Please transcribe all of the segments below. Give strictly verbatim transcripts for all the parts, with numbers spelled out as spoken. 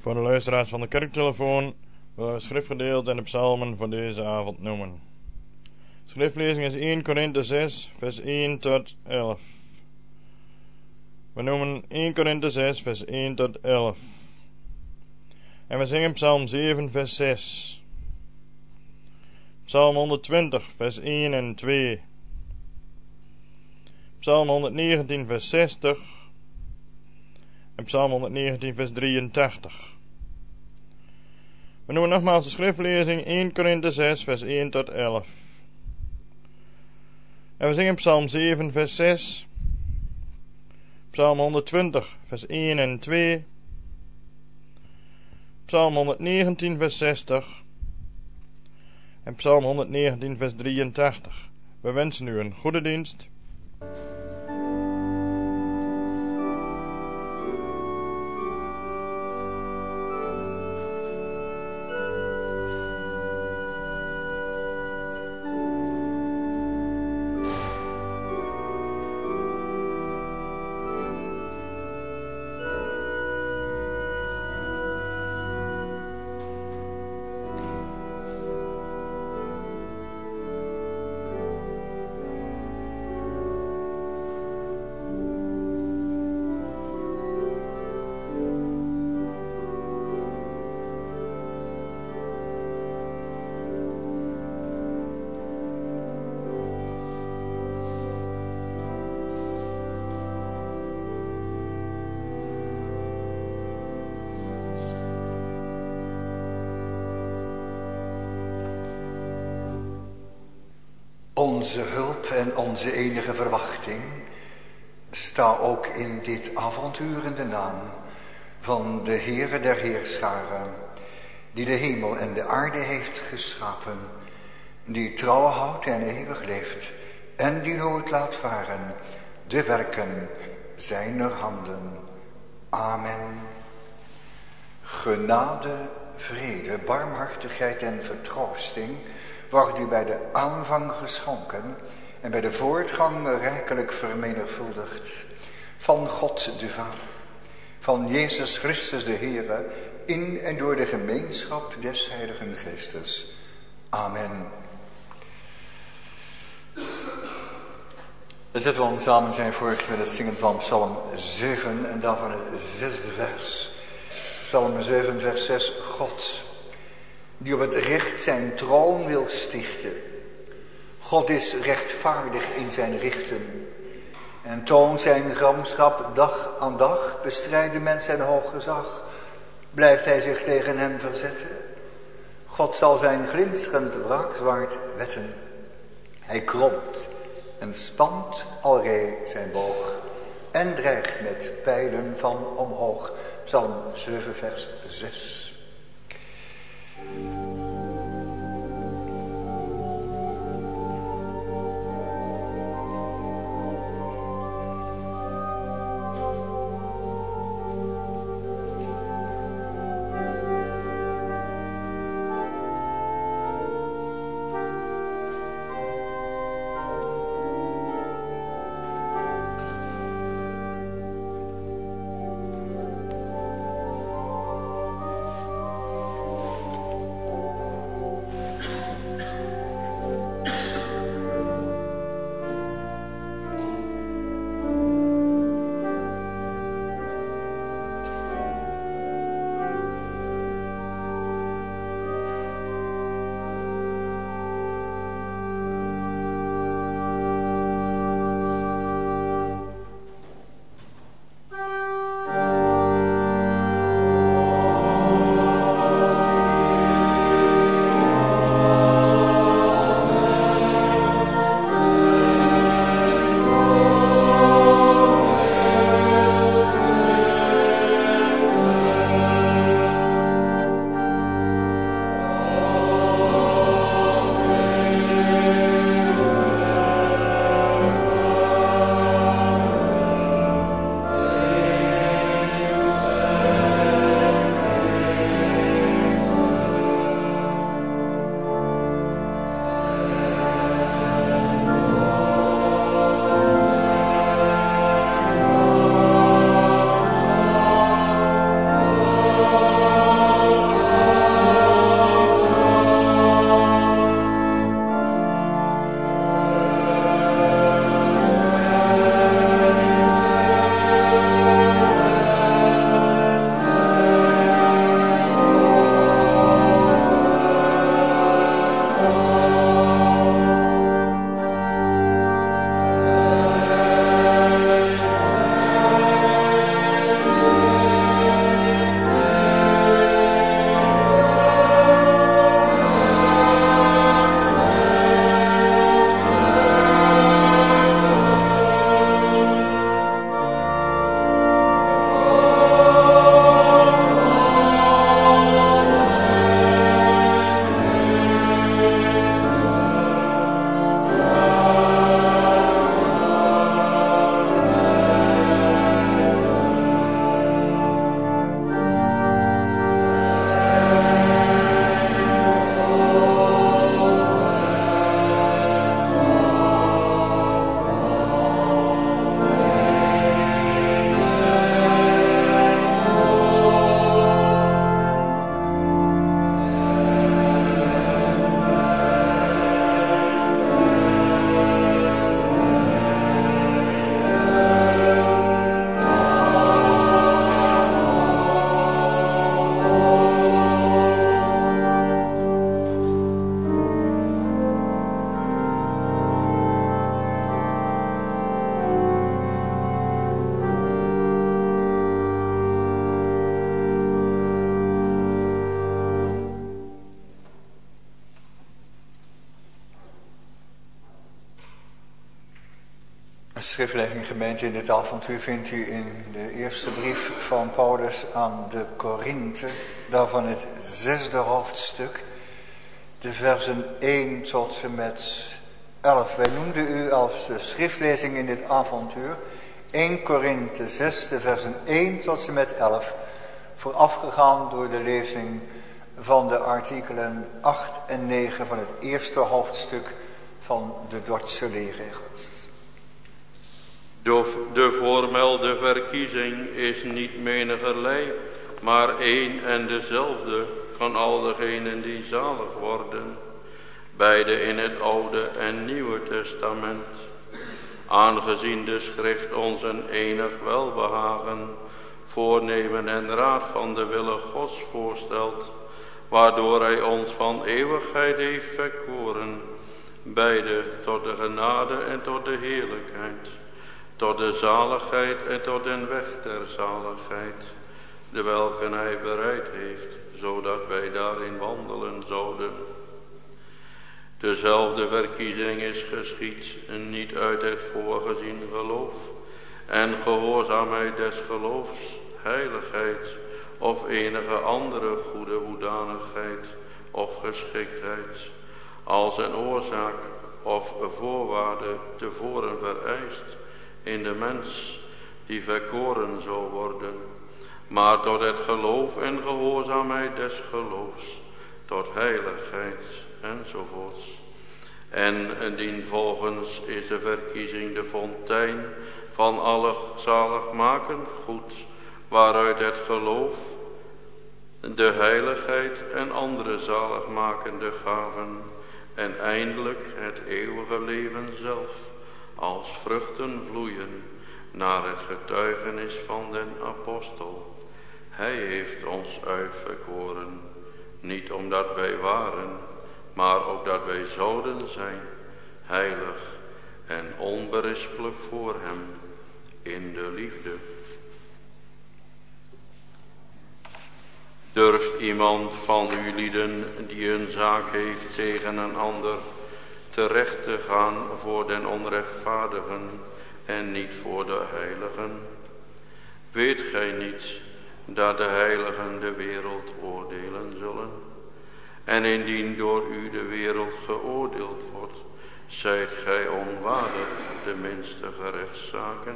Voor de luisteraars van de kerktelefoon willen we het schriftgedeelte en de psalmen voor deze avond noemen. Schriftlezing is eerste Korinthe zes, vers één tot elf. We noemen eerste Korinthe zes, vers één tot elf. En we zingen psalm zeven, vers zes. Psalm honderdtwintig, vers één en twee. Psalm honderdnegentien, vers zestig. En psalm honderdnegentien, vers drieëntachtig. We noemen nogmaals de schriftlezing eerste Korinthe zes, vers één tot elf. En we zingen psalm zeven, vers zes. Psalm honderdtwintig, vers één en twee. Psalm honderdnegentien, vers zestig. En psalm honderdnegentien, vers drieëntachtig. We wensen u een goede dienst. Onze hulp en onze enige verwachting sta ook in dit avontuur in de naam van de Heere der Heerscharen, die de hemel en de aarde heeft geschapen, die trouw houdt en eeuwig leeft en die nooit laat varen de werken zijner handen. Amen. Genade, vrede, barmhartigheid en vertroosting wordt u bij de aanvang geschonken en bij de voortgang rijkelijk vermenigvuldigd van God de Vader, van Jezus Christus de Heere, in en door de gemeenschap des Heiligen Geestes. Amen. Dan zetten we ons samen zijn voort met het zingen van Psalm zeven en daarvan het zesde vers. Psalm zeven, vers zes. God, die op het recht zijn troon wil stichten. God is rechtvaardig in zijn richten en toont zijn gramschap dag aan dag. Bestrijdt de mens zijn hoog gezag, blijft hij zich tegen hem verzetten. God zal zijn glinsterend wraakzwaard wetten. Hij kromt en spant alreeds zijn boog en dreigt met pijlen van omhoog. Psalm zeven, vers zes. Schriftlezing gemeente in dit avontuur vindt u in de eerste brief van Paulus aan de Korinthe, daarvan het zesde hoofdstuk, de versen één tot en met elf. Wij noemden u als de schriftlezing in dit avontuur eerste Korinthe zes, de versen één tot en met elf, voorafgegaan door de lezing van de artikelen acht en negen van het eerste hoofdstuk van de Dordtse leerregels. De, de voormelde verkiezing is niet menigerlei, maar één en dezelfde van al degenen die zalig worden, beide in het Oude en Nieuwe Testament. Aangezien de schrift ons een enig welbehagen, voornemen en raad van de wille Gods voorstelt, waardoor hij ons van eeuwigheid heeft verkoren, beide tot de genade en tot de heerlijkheid, tot de zaligheid en tot den weg der zaligheid, de welke hij bereid heeft, zodat wij daarin wandelen zouden. Dezelfde verkiezing is geschied, niet uit het voorgezien geloof en gehoorzaamheid des geloofs, heiligheid of enige andere goede hoedanigheid of geschiktheid, als een oorzaak of voorwaarde tevoren vereist in de mens die verkoren zou worden, maar tot het geloof en gehoorzaamheid des geloofs, tot heiligheid enzovoorts. En dienvolgens is de verkiezing de fontein van alle zaligmakend goed, waaruit het geloof, de heiligheid en andere zaligmakende gaven en eindelijk het eeuwige leven zelf als vruchten vloeien naar het getuigenis van den apostel. Hij heeft ons uitverkoren, niet omdat wij waren, maar opdat wij zouden zijn, heilig en onberispelijk voor hem in de liefde. Durft iemand van u lieden die een zaak heeft tegen een ander terecht te gaan voor den onrechtvaardigen en niet voor de heiligen? Weet gij niet dat de heiligen de wereld oordelen zullen? En indien door u de wereld geoordeeld wordt, zijt gij onwaardig de minste gerechtszaken?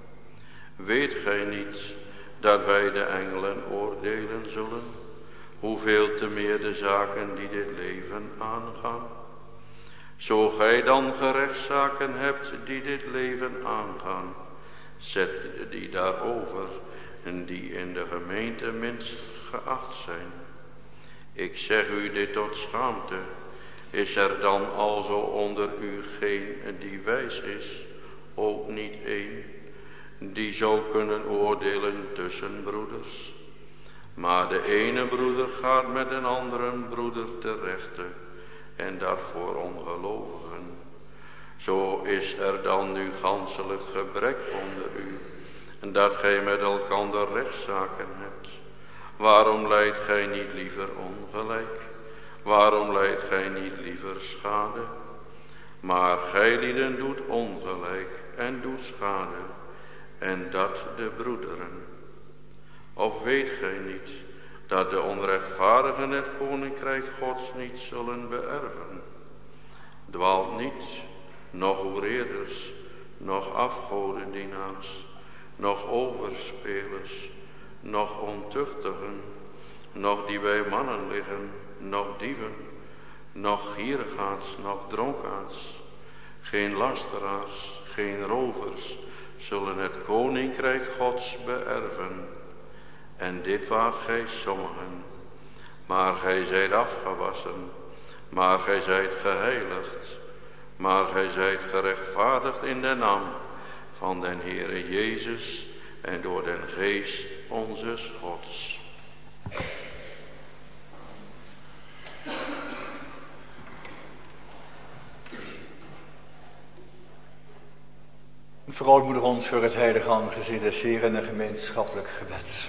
Weet gij niet dat wij de engelen oordelen zullen, hoeveel te meer de zaken die dit leven aangaan? Zo gij dan gerechtszaken hebt die dit leven aangaan, zet die daarover en die in de gemeente minst geacht zijn. Ik zeg u dit tot schaamte. Is er dan alzo onder u geen die wijs is, ook niet één, die zou kunnen oordelen tussen broeders? Maar de ene broeder gaat met een andere broeder te rechte, en dat voor ongelovigen. Zo is er dan nu ganselijk gebrek onder u, en dat gij met elkander rechtszaken hebt. Waarom lijdt gij niet liever ongelijk? Waarom lijdt gij niet liever schade? Maar gij lieden doet ongelijk en doet schade, en dat de broederen. Of weet gij niet dat de onrechtvaardigen het koninkrijk Gods niet zullen beërven? Dwaalt niet, nog hoereerders, nog afgodendienaars, nog overspelers, nog ontuchtigen, nog die bij mannen liggen, nog dieven, nog gierigaards, nog dronkaards, geen lasteraars, geen rovers, zullen het koninkrijk Gods beërven. En dit waart gij sommigen, maar gij zijt afgewassen, maar gij zijt geheiligd, maar gij zijt gerechtvaardigd in de naam van den Heere Jezus en door den Geest onzes Gods. Verootmoedig ons voor het heilige aangezicht des Heeren en een gemeenschappelijk gebed.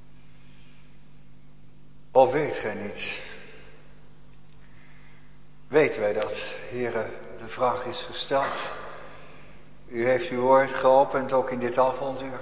Of weet gij niet? weten wij dat, Heere, de vraag is gesteld. U heeft uw woord geopend, ook in dit avonduur.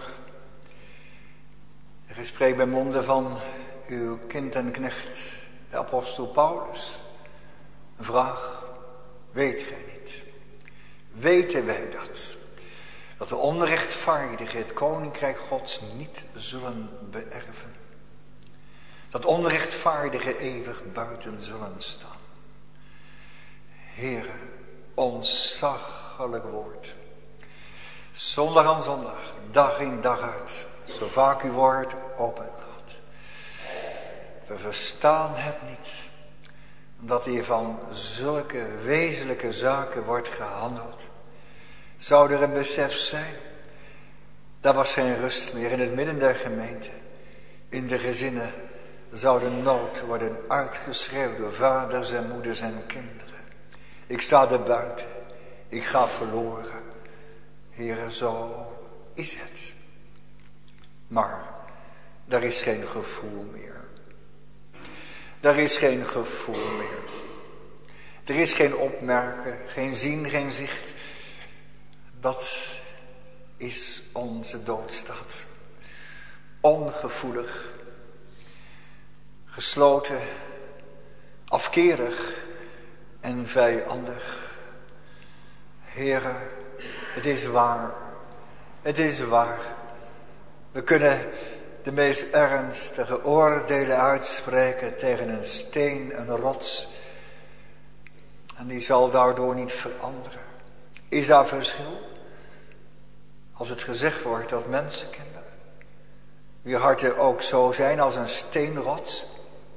Er spreekt bij monden van uw kind en knecht, de apostel Paulus. Een vraag, weet gij niet? Weten wij dat? Dat de onrechtvaardigen het koninkrijk Gods niet zullen beërven. Dat onrechtvaardigen eeuwig buiten zullen staan. Heere, ontzaglijk woord. Zondag aan zondag, dag in dag uit, zo vaak uw woord open gaat. We verstaan het niet, dat hier van zulke wezenlijke zaken wordt gehandeld. Zou er een besef zijn? Daar was geen rust meer in het midden der gemeente. In de gezinnen zou de nood worden uitgeschreeuwd door vaders en moeders en kinderen. Ik sta er buiten. Ik ga verloren. Heere, zo is het. Maar daar is geen gevoel meer. Daar is geen gevoel meer. Er is geen opmerken, geen zien, geen zicht. Dat is onze doodstaat. Ongevoelig, gesloten, afkerig en vijandig. Heere, het is waar. Het is waar. We kunnen de meest ernstige oordelen uitspreken tegen een steen, een rots. En die zal daardoor niet veranderen. Is daar verschil? Als het gezegd wordt dat mensenkinderen, wier harten ook zo zijn als een steenrots.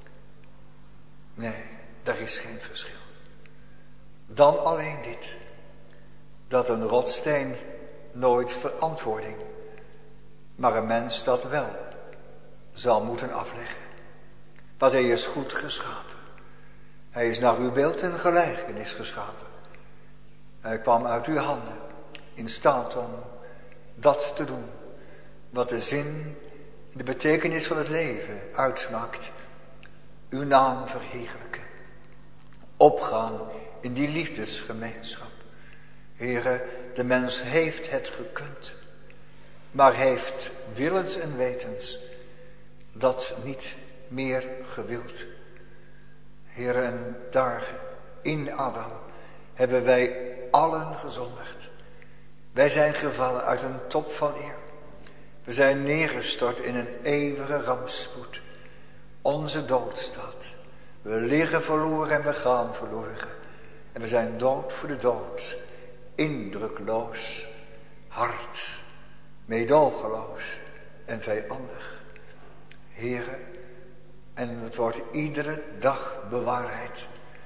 Nee, daar is geen verschil. Dan alleen dit. Dat een rotssteen nooit verantwoording, maar een mens dat wel zal moeten afleggen. Want hij is goed geschapen. Hij is naar uw beeld en gelijkenis geschapen. Hij kwam uit uw handen in staat om dat te doen wat de zin, de betekenis van het leven uitmaakt. Uw naam verheerlijken. Opgaan in die liefdesgemeenschap. Heere, de mens heeft het gekund, maar heeft willens en wetens dat niet meer gewild. Heere, en daar in Adam hebben wij allen gezondigd. Wij zijn gevallen uit een top van eer. We zijn neergestort in een eeuwige rampspoed. Onze doodstaat. We liggen verloren en we gaan verloren. En we zijn dood voor de dood. Indrukloos, hard, meedogenloos en vijandig. Heere, en het wordt iedere dag bewaarheid.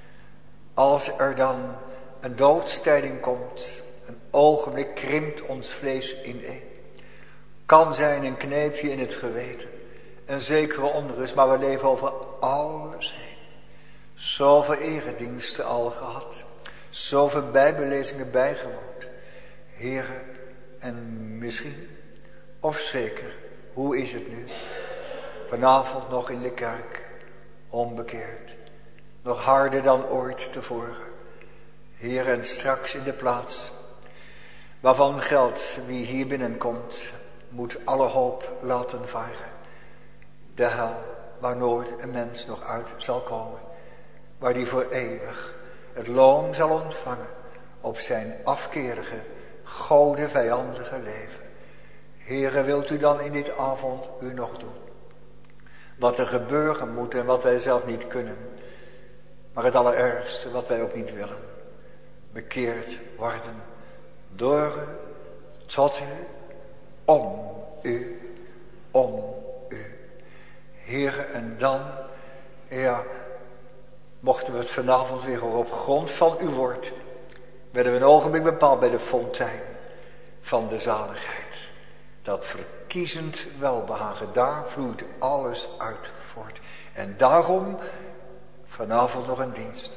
Als er dan een doodstijding komt, een ogenblik krimpt ons vlees ineen. Kan zijn een kneepje in het geweten, een zekere onrust, maar we leven over alles heen. Zoveel erediensten al gehad, zoveel bijbellezingen bijgewoond. Heere, en misschien, of zeker, hoe is het nu? Vanavond nog in de kerk, onbekeerd, nog harder dan ooit tevoren. Heer, en straks in de plaats waarvan geldt, wie hier binnenkomt, moet alle hoop laten varen. De hel, waar nooit een mens nog uit zal komen, waar die voor eeuwig het loon zal ontvangen op zijn afkerige, gode vijandige leven. Heere, wilt u dan in dit avond u nog doen? Wat er gebeuren moet en wat wij zelf niet kunnen, maar het allerergste wat wij ook niet willen. Bekeerd worden door u, tot u, om u, om u. Heere, en dan, ja, mochten we het vanavond weer horen op grond van uw woord, werden we een ogenblik bepaald bij de fontein van de zaligheid. Dat verkiezend welbehagen, daar vloeit alles uit voort. En daarom vanavond nog een dienst.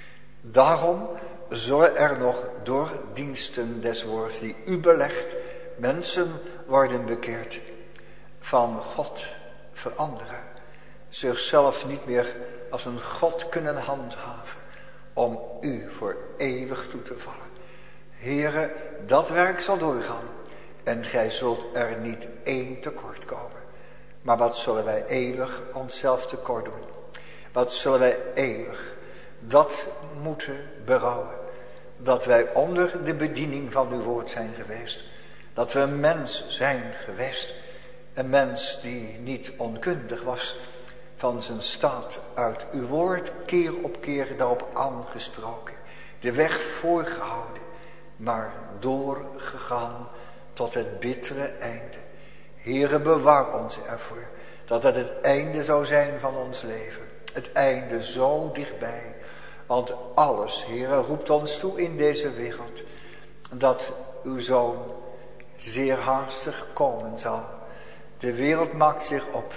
Daarom zullen er nog door diensten des woords die u belegt, mensen worden bekeerd, van God veranderen, zichzelf niet meer als een God kunnen handhaven, om u voor eeuwig toe te vallen. Heere, dat werk zal doorgaan en gij zult er niet één tekort komen. Maar wat zullen wij eeuwig onszelf tekort doen? Wat zullen wij eeuwig dat moeten berouwen? Dat wij onder de bediening van uw woord zijn geweest. Dat we een mens zijn geweest. Een mens die niet onkundig was van zijn staat uit uw woord, keer op keer daarop aangesproken. De weg voorgehouden, maar doorgegaan tot het bittere einde. Heere, bewaar ons ervoor dat het het einde zou zijn van ons leven. Het einde zo dichtbij. Want alles, Heere, roept ons toe in deze wereld dat uw Zoon zeer haastig komen zal. De wereld maakt zich op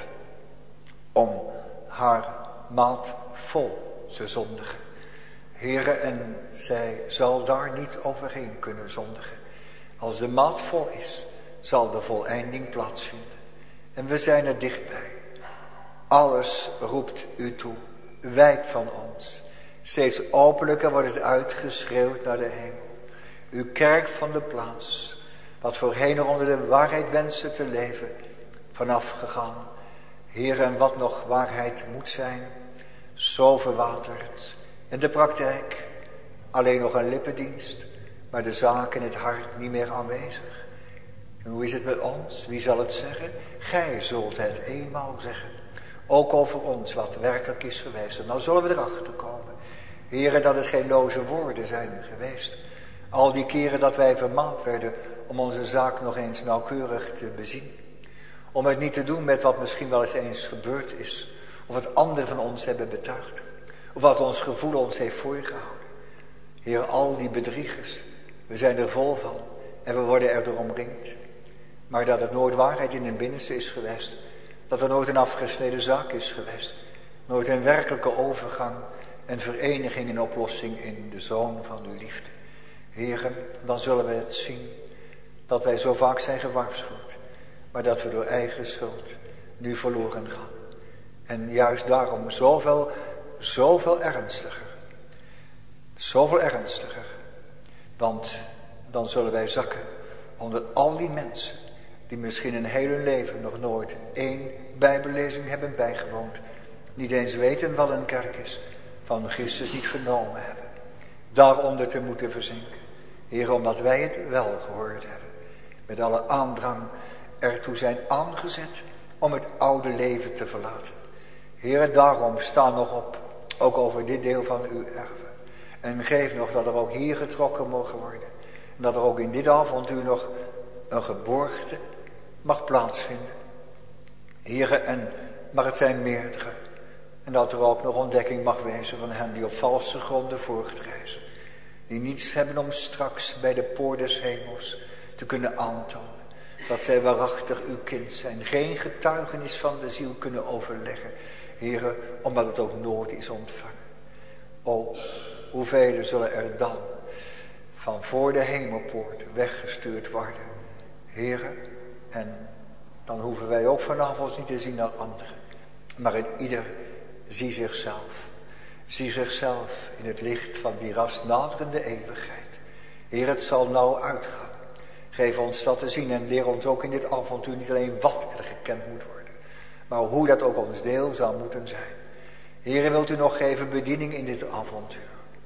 om haar maat vol te zondigen. Heere, en zij zal daar niet overheen kunnen zondigen. Als de maat vol is, zal de voleinding plaatsvinden. En we zijn er dichtbij. Alles roept u toe. Wijk van ons. Steeds openlijker wordt het uitgeschreeuwd naar de hemel. Uw kerk van de plaats, wat voorheen nog onder de waarheid wenste te leven, vanaf gegaan. Heer, en wat nog waarheid moet zijn, zo verwaterd. In de praktijk alleen nog een lippendienst, maar de zaak in het hart niet meer aanwezig. En hoe is het met ons? Wie zal het zeggen? Gij zult het eenmaal zeggen. Ook over ons wat werkelijk is geweest. En dan zullen we erachter komen. Heere, dat het geen loze woorden zijn geweest. Al die keren dat wij vermaand werden om onze zaak nog eens nauwkeurig te bezien. Om het niet te doen met wat misschien wel eens eens gebeurd is. Of wat anderen van ons hebben betuigd. Of wat ons gevoel ons heeft voorgehouden. Heer, al die bedriegers. We zijn er vol van. En we worden er door omringd. Maar dat het nooit waarheid in het binnenste is geweest. Dat er nooit een afgesneden zaak is geweest. Nooit een werkelijke overgang en vereniging en oplossing in de Zoon van uw liefde. Heren, dan zullen we het zien. Dat wij zo vaak zijn gewaarschuwd. Maar dat we door eigen schuld nu verloren gaan. En juist daarom zoveel, zoveel ernstiger. Zoveel ernstiger. Want dan zullen wij zakken onder al die mensen die misschien een hele leven nog nooit één bijbellezing hebben bijgewoond. Niet eens weten wat een kerk is. Van Christus niet vernomen hebben. Daaronder te moeten verzinken. Heer, omdat wij het wel gehoord hebben. Met alle aandrang ertoe zijn aangezet om het oude leven te verlaten. Heer, daarom sta nog op. Ook over dit deel van uw erven. En geef nog dat er ook hier getrokken mogen worden. En dat er ook in dit avontuur nog een geborgte mag plaatsvinden. Heere, en maar het zijn meerdere. En dat er ook nog ontdekking mag wezen van hen die op valse gronden voortreizen. Die niets hebben om straks bij de poort des hemels te kunnen aantonen. Dat zij waarachtig uw kind zijn. Geen getuigenis van de ziel kunnen overleggen. Heere, omdat het ook nooit is ontvangen. O, hoeveel zullen er dan van voor de hemelpoort weggestuurd worden. Heere, en dan hoeven wij ook vanavond niet te zien naar anderen. Maar in ieder zie zichzelf. Zie zichzelf in het licht van die ras naderende eeuwigheid. Heer, het zal nauw uitgaan. Geef ons dat te zien en leer ons ook in dit avontuur niet alleen wat er gekend moet worden. Maar hoe dat ook ons deel zou moeten zijn. Heer, wilt u nog geven bediening in dit avontuur.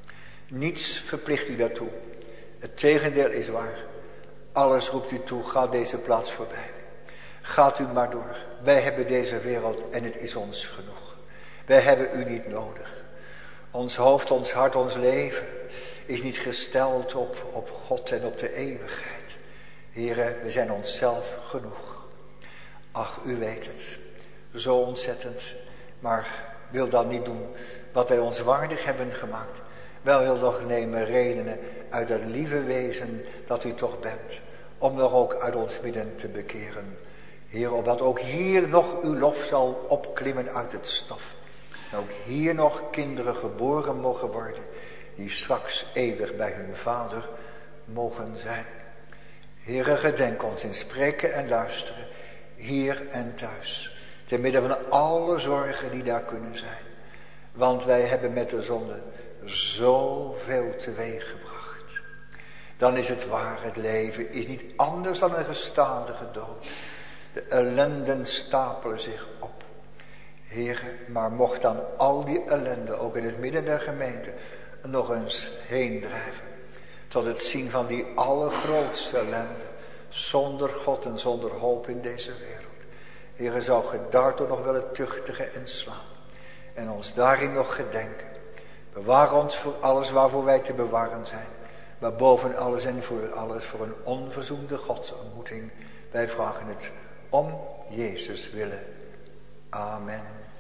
Niets verplicht u daartoe. Het tegendeel is waar. Alles roept u toe, ga deze plaats voorbij. Gaat u maar door. Wij hebben deze wereld en het is ons genoeg. Wij hebben u niet nodig. Ons hoofd, ons hart, ons leven is niet gesteld op, op God en op de eeuwigheid. Here, we zijn onszelf genoeg. Ach, u weet het. Zo ontzettend. Maar wil dan niet doen wat wij ons waardig hebben gemaakt. Wel wil nog nemen redenen uit het lieve wezen dat u toch bent. Om nog ook uit ons midden te bekeren. Heer, opdat ook hier nog uw lof zal opklimmen uit het stof. En ook hier nog kinderen geboren mogen worden. Die straks eeuwig bij hun vader mogen zijn. Heere, gedenk ons in spreken en luisteren. Hier en thuis. Te midden van alle zorgen die daar kunnen zijn. Want wij hebben met de zonde zoveel teweeg gebracht. Dan is het waar, het leven is niet anders dan een gestadige dood. De ellenden stapelen zich op. Heere, maar mocht dan al die ellende ook in het midden der gemeente nog eens heen drijven. Tot het zien van die allergrootste ellende. Zonder God en zonder hoop in deze wereld. Heere, zou ge daartoe nog wel het tuchtige en slaan. En ons daarin nog gedenken. Bewaar ons voor alles waarvoor wij te bewaren zijn. Maar boven alles en voor alles voor een onverzoende godsontmoeting. Wij vragen het om Jezus willen. Amen.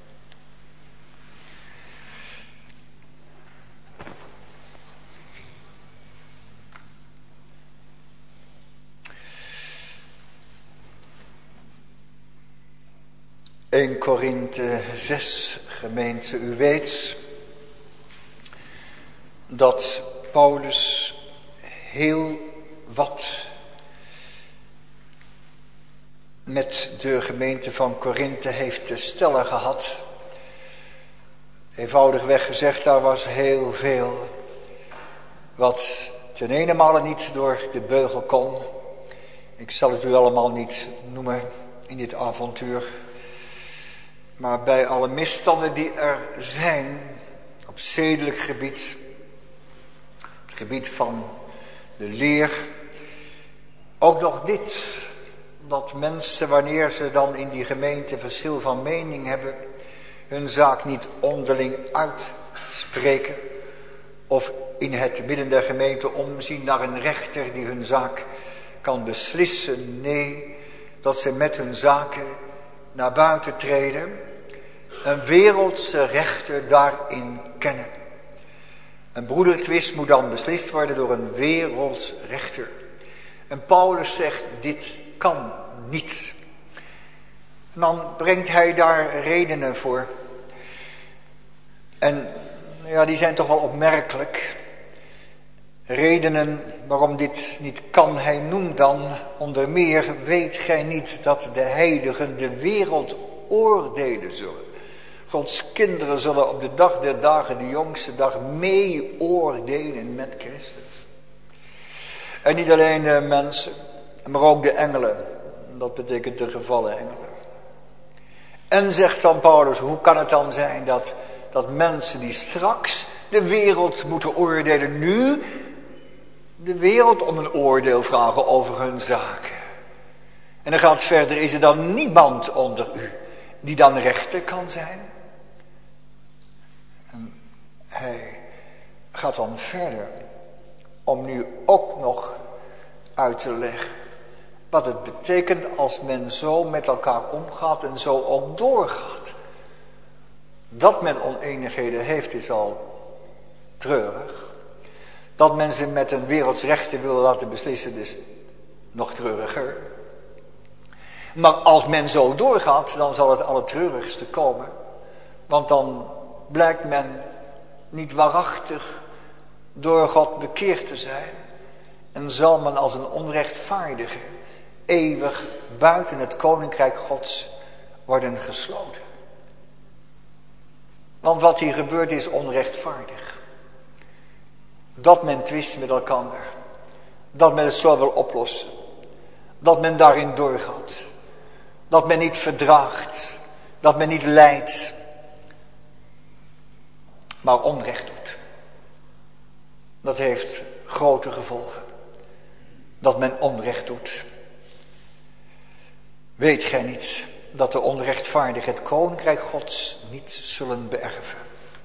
Eerste Korinthe zes, gemeente, u weet dat Paulus heel wat met de gemeente van Korinthe heeft te stellen gehad. Eenvoudigweg gezegd, daar was heel veel wat ten ene male niet door de beugel kon. Ik zal het u allemaal niet noemen in dit avontuur. Maar bij alle misstanden die er zijn op zedelijk gebied, op het gebied van de leer, ook nog dit, dat mensen wanneer ze dan in die gemeente verschil van mening hebben, hun zaak niet onderling uitspreken of in het midden der gemeente omzien naar een rechter die hun zaak kan beslissen. Nee, dat ze met hun zaken naar buiten treden, een wereldse rechter daarin kennen. Een broedertwist moet dan beslist worden door een werelds rechter. En Paulus zegt, dit kan niet. En dan brengt hij daar redenen voor. En ja, die zijn toch wel opmerkelijk. Redenen waarom dit niet kan. Hij noemt dan onder meer, weet gij niet dat de heiligen de wereld oordelen zullen. Gods kinderen zullen op de dag der dagen, de jongste dag, mee oordelen met Christus. En niet alleen de mensen, maar ook de engelen. Dat betekent de gevallen engelen. En zegt dan Paulus, hoe kan het dan zijn dat, dat mensen die straks de wereld moeten oordelen, nu de wereld om een oordeel vragen over hun zaken? En dan gaat het verder, is er dan niemand onder u die dan rechter kan zijn? En hij gaat dan verder om nu ook nog uit te leggen wat het betekent als men zo met elkaar omgaat en zo ook doorgaat. Dat men oneenigheden heeft is al treurig. Dat men ze met een werelds rechter wil laten beslissen is nog treuriger. Maar als men zo doorgaat, dan zal het allertreurigste komen. Want dan blijkt men niet waarachtig door God bekeerd te zijn. En zal men als een onrechtvaardige eeuwig buiten het koninkrijk Gods worden gesloten. Want wat hier gebeurt is onrechtvaardig. Dat men twist met elkaar. Dat men het zo wil oplossen. Dat men daarin doorgaat. Dat men niet verdraagt. Dat men niet lijdt. Maar onrecht doet. Dat heeft grote gevolgen. Dat men onrecht doet. Weet gij niet dat de onrechtvaardigen het koninkrijk Gods niet zullen beërven?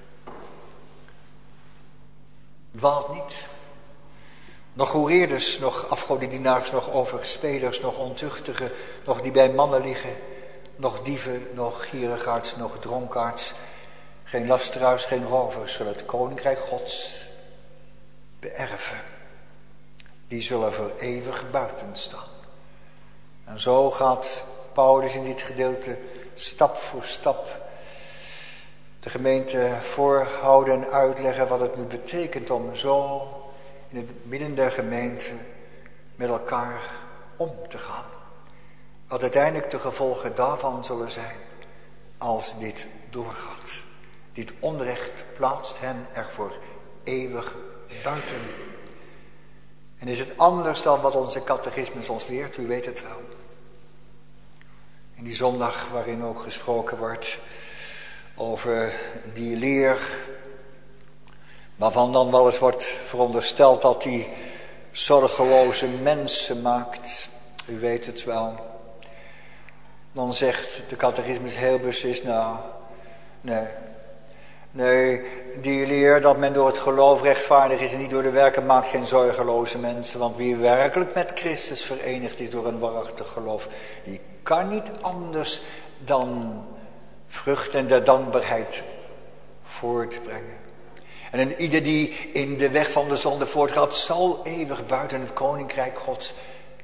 Dwaalt niet. Nog hoereerders, nog afgodendienaars, nog overspelers, nog ontuchtigen, nog die bij mannen liggen, nog dieven, nog gierigaards, nog dronkaards, geen lasteraars, geen rovers zullen het koninkrijk Gods beërven. Die zullen voor eeuwig buiten staan. En zo gaat Paulus in dit gedeelte stap voor stap de gemeente voorhouden en uitleggen wat het nu betekent om zo in het midden der gemeente met elkaar om te gaan. Wat uiteindelijk de gevolgen daarvan zullen zijn als dit doorgaat. Dit onrecht plaatst hen er voor eeuwig buiten. En is het anders dan wat onze catechismus ons leert? U weet het wel. In die zondag waarin ook gesproken wordt over die leer, waarvan dan wel eens wordt verondersteld dat die zorgeloze mensen maakt. U weet het wel. Dan zegt de catechismus heel beslist, nou, nee. Nee, die leer dat men door het geloof rechtvaardig is en niet door de werken maakt geen zorgeloze mensen. Want wie werkelijk met Christus verenigd is door een waarachtig geloof, die kan niet anders dan vrucht en de dankbaarheid voortbrengen. En ieder die in de weg van de zonde voortgaat, zal eeuwig buiten het koninkrijk Gods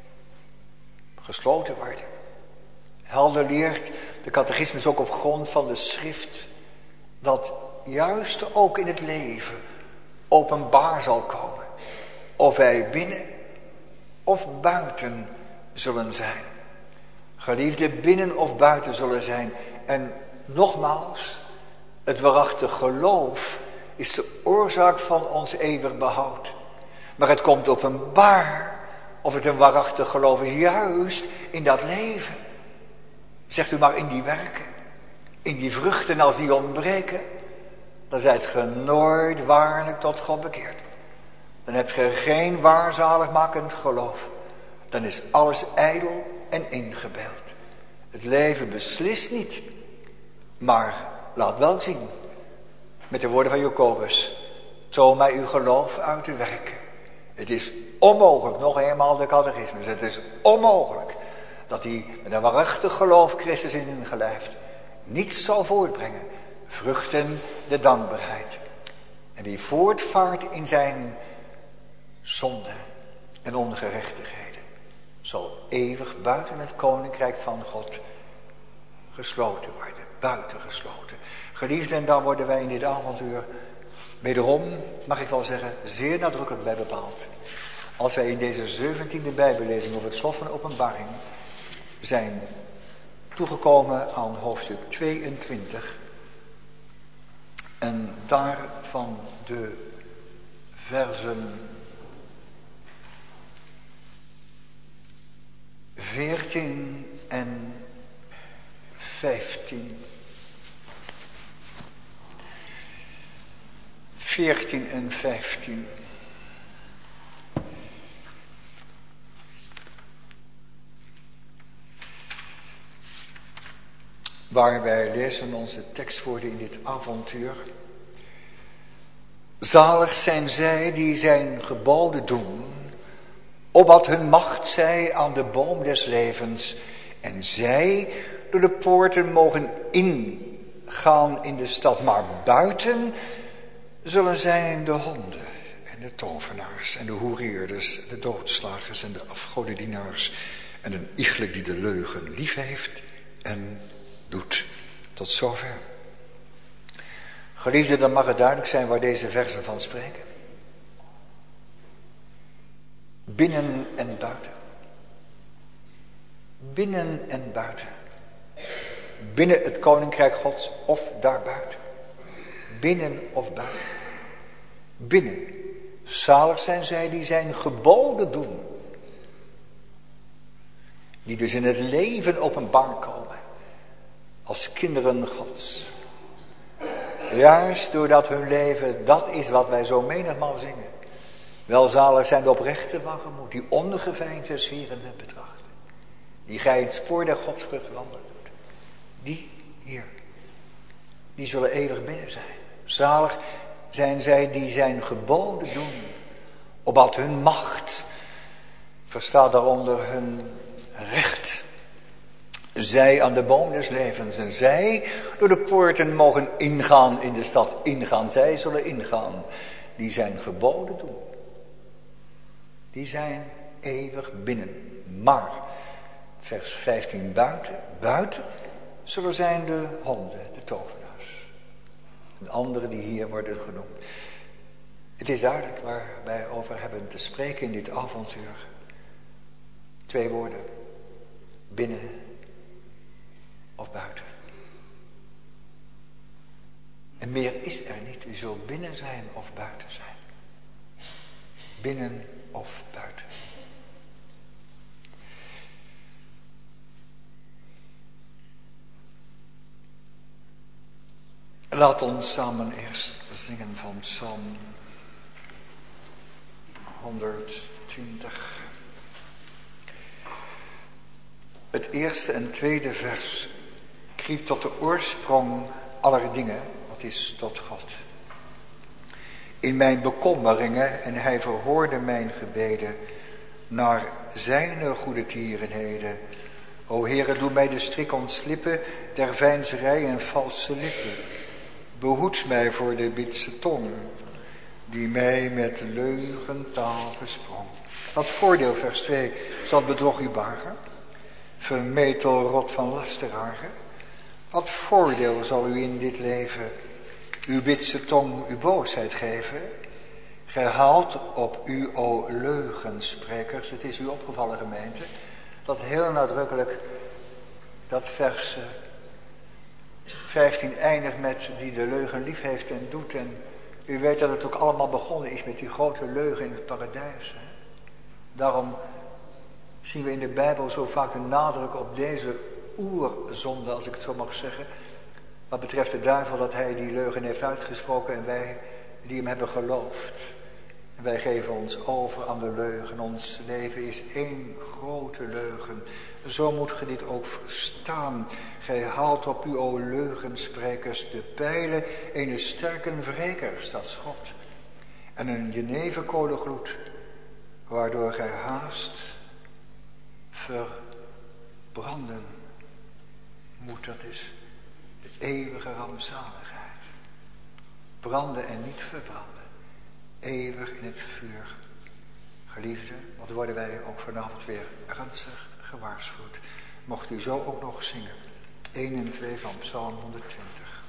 gesloten worden. Helder leert de catechismus ook op grond van de schrift dat juist ook in het leven openbaar zal komen of wij binnen of buiten zullen zijn. Geliefde, binnen of buiten zullen zijn. En nogmaals, het waarachtig geloof is de oorzaak van ons eeuwig behoud. Maar het komt openbaar of het een waarachtig geloof is, juist in dat leven. Zegt u maar in die werken, in die vruchten, als die ontbreken, dan zijt ge nooit waarlijk tot God bekeerd. Dan hebt ge geen waarzaligmakend geloof. Dan is alles ijdel en ingebeeld. Het leven beslist niet, maar laat wel zien, met de woorden van Jacobus, toon mij uw geloof uit uw werken. Het is onmogelijk, nog eenmaal de catechismus, het is onmogelijk dat hij met een waarachtig geloof Christus in ingelijfd niets zal voortbrengen. Vruchten de dankbaarheid. En die voortvaart in zijn zonde en ongerechtigheden, zal eeuwig buiten het koninkrijk van God gesloten worden. Buitengesloten. Geliefd, en daar worden wij in dit avontuur wederom, mag ik wel zeggen, zeer nadrukkelijk bij bepaald. Als wij in deze zeventiende bijbellezing over het slot van de openbaring zijn toegekomen aan hoofdstuk tweeëntwintig. En daarvan de versen veertien en vijftien. veertien en vijftien. Waar wij lezen onze tekstwoorden in dit avontuur. Zalig zijn zij die zijn geboden doen, opdat hun macht zij aan de boom des levens, en zij door de poorten mogen ingaan in de stad, maar buiten zullen zijn de honden en de tovenaars en de hoereerders, de doodslagers en de afgodendienaars en een iegelijk die de leugen lief heeft en doet. Tot zover. Geliefde, dan mag het duidelijk zijn waar deze versen van spreken. Binnen en buiten. Binnen en buiten. Binnen het koninkrijk Gods of daarbuiten. Binnen of buiten. Binnen. Zalig zijn zij die zijn geboden doen. Die dus in het leven openbaar komen. Als kinderen Gods. Juist doordat hun leven dat is wat wij zo menigmaal zingen. Welzalig zijn de oprechten van gemoed, die ongeveinsd en zwierend betrachten. Die gij in het spoor der godsvrucht wandelen doet. Die hier, die zullen eeuwig binnen zijn. Zalig zijn zij die zijn geboden doen, opdat hun macht, verstaat daaronder hun recht, zij aan de boom des levens en zij door de poorten mogen ingaan in de stad. Ingaan, zij zullen ingaan. Die zijn geboden doen. Die zijn eeuwig binnen. Maar, vers vijftien, buiten, buiten zullen zijn de honden, de tovenaars. En andere die hier worden genoemd. Het is duidelijk waar wij over hebben te spreken in dit avontuur. Twee woorden. Binnen of buiten. En meer is er niet. U zult binnen zijn of buiten zijn. Binnen of buiten. Laat ons samen eerst zingen van Psalm honderdtwintig. Het eerste en tweede vers kriept tot de oorsprong aller dingen, wat is tot God. In mijn bekommeringen, en hij verhoorde mijn gebeden, naar zijn goede tierenheden. O Heere, doe mij de strik ontslippen der veinzerij en valse lippen. Behoed mij voor de bitse tong, die mij met leugentaal besprong. Wat voordeel, vers twee, zal bedrog u baren? Vermetel rot van lasteraren. Wat voordeel zal u in dit leven uw bitse tong uw boosheid geven? Gij haalt op u, o leugensprekers. Het is u opgevallen, gemeente, dat heel nadrukkelijk dat vers vijftien eindigt met die de leugen lief heeft en doet. En u weet dat het ook allemaal begonnen is met die grote leugen in het paradijs. Hè? Daarom zien we in de Bijbel zo vaak de nadruk op deze oerzonde, als ik het zo mag zeggen. Wat betreft de duivel, dat hij die leugen heeft uitgesproken en wij die hem hebben geloofd. En wij geven ons over aan de leugen. Ons leven is één grote leugen. Zo moet ge dit ook verstaan. Gij haalt op u, o leugensprekers, de pijlen ene sterke wrekers, dat is God. En een jeneverkolengloed, waardoor gij haast verbranden moet. Dat is de eeuwige rampzaligheid. Branden en niet verbranden. Eeuwig in het vuur. Geliefde, wat worden wij ook vanavond weer ernstig gewaarschuwd. Mocht u zo ook nog zingen. één en twee van Psalm honderdtwintig.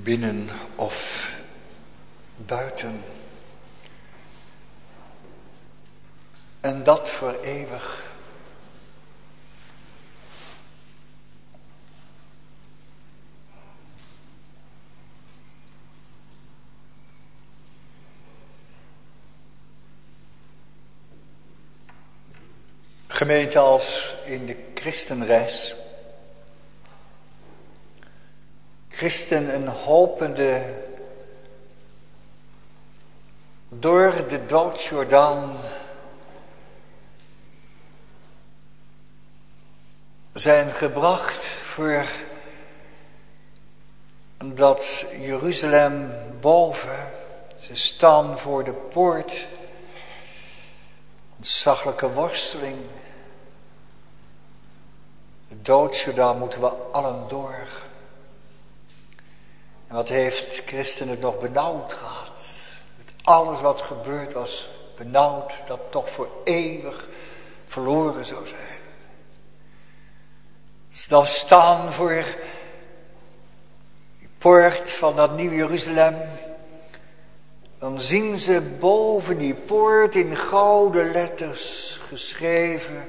binnen of buiten. En dat voor eeuwig. Gemeente als in de christenreis. Christen een hopende door de doodsjordaan zijn gebracht voor dat Jeruzalem boven. Ze staan voor de poort. Ontzaglijke worsteling. De doodsjordaan moeten we allen door. En wat heeft Christen het nog benauwd gehad. Met alles wat gebeurd was benauwd. Dat toch voor eeuwig verloren zou zijn. Ze dan staan voor die poort van dat nieuwe Jeruzalem. Dan zien ze boven die poort in gouden letters geschreven.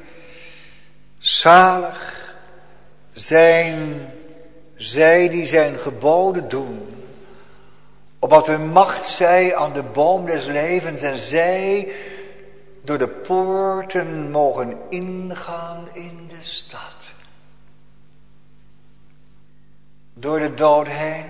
Zalig zijn zij die zijn geboden doen. Opdat hun macht zij aan de boom des levens. En zij door de poorten mogen ingaan in de stad. Door de dood heen.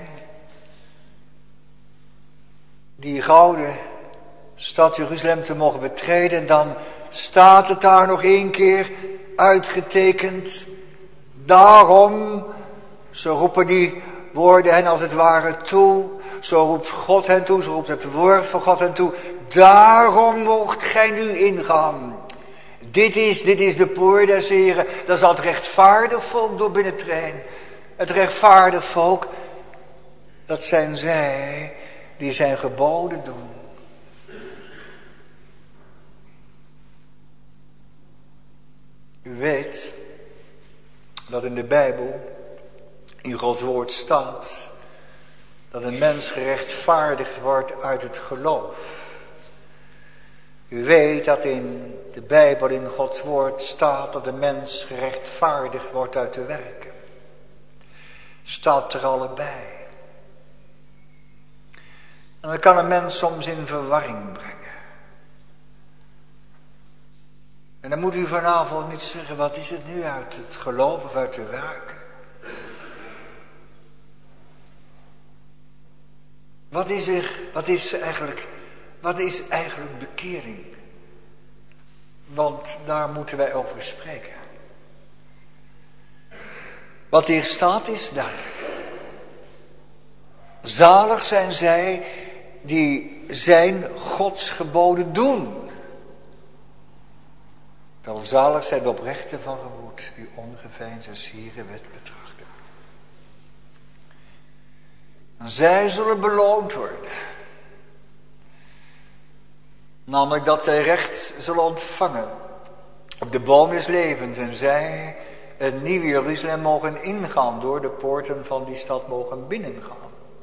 Die gouden stad Jeruzalem te mogen betreden. En dan staat het daar nog één keer uitgetekend. Daarom, zo roepen die woorden hen als het ware toe. Zo roept God hen toe, zo roept het woord van God hen toe. Daarom mocht gij nu ingaan. Dit is, dit is de poort des Heren. Dat zal het rechtvaardig volk door binnentreden. Het rechtvaardig volk, dat zijn zij die zijn geboden doen. U weet dat in de Bijbel, in Gods woord staat, dat een mens gerechtvaardigd wordt uit het geloof. U weet dat in de Bijbel, in Gods woord staat dat een mens gerechtvaardigd wordt uit de werken. Staat er allebei. En dan kan een mens soms in verwarring brengen. En dan moet u vanavond niet zeggen, wat is het nu uit het geloof of uit de werken? Wat is er, wat is eigenlijk, wat is eigenlijk bekering? Want daar moeten wij over spreken. Wat hier staat is duidelijk. Zalig zijn zij die zijn Gods geboden doen. Welzalig zijn de oprechten van gemoed, die ongeveinsd en sieren wet betrachten. En zij zullen beloond worden. Namelijk dat zij recht zullen ontvangen op de boom des levens. En zij het nieuwe Jeruzalem mogen ingaan, door de poorten van die stad mogen binnengaan.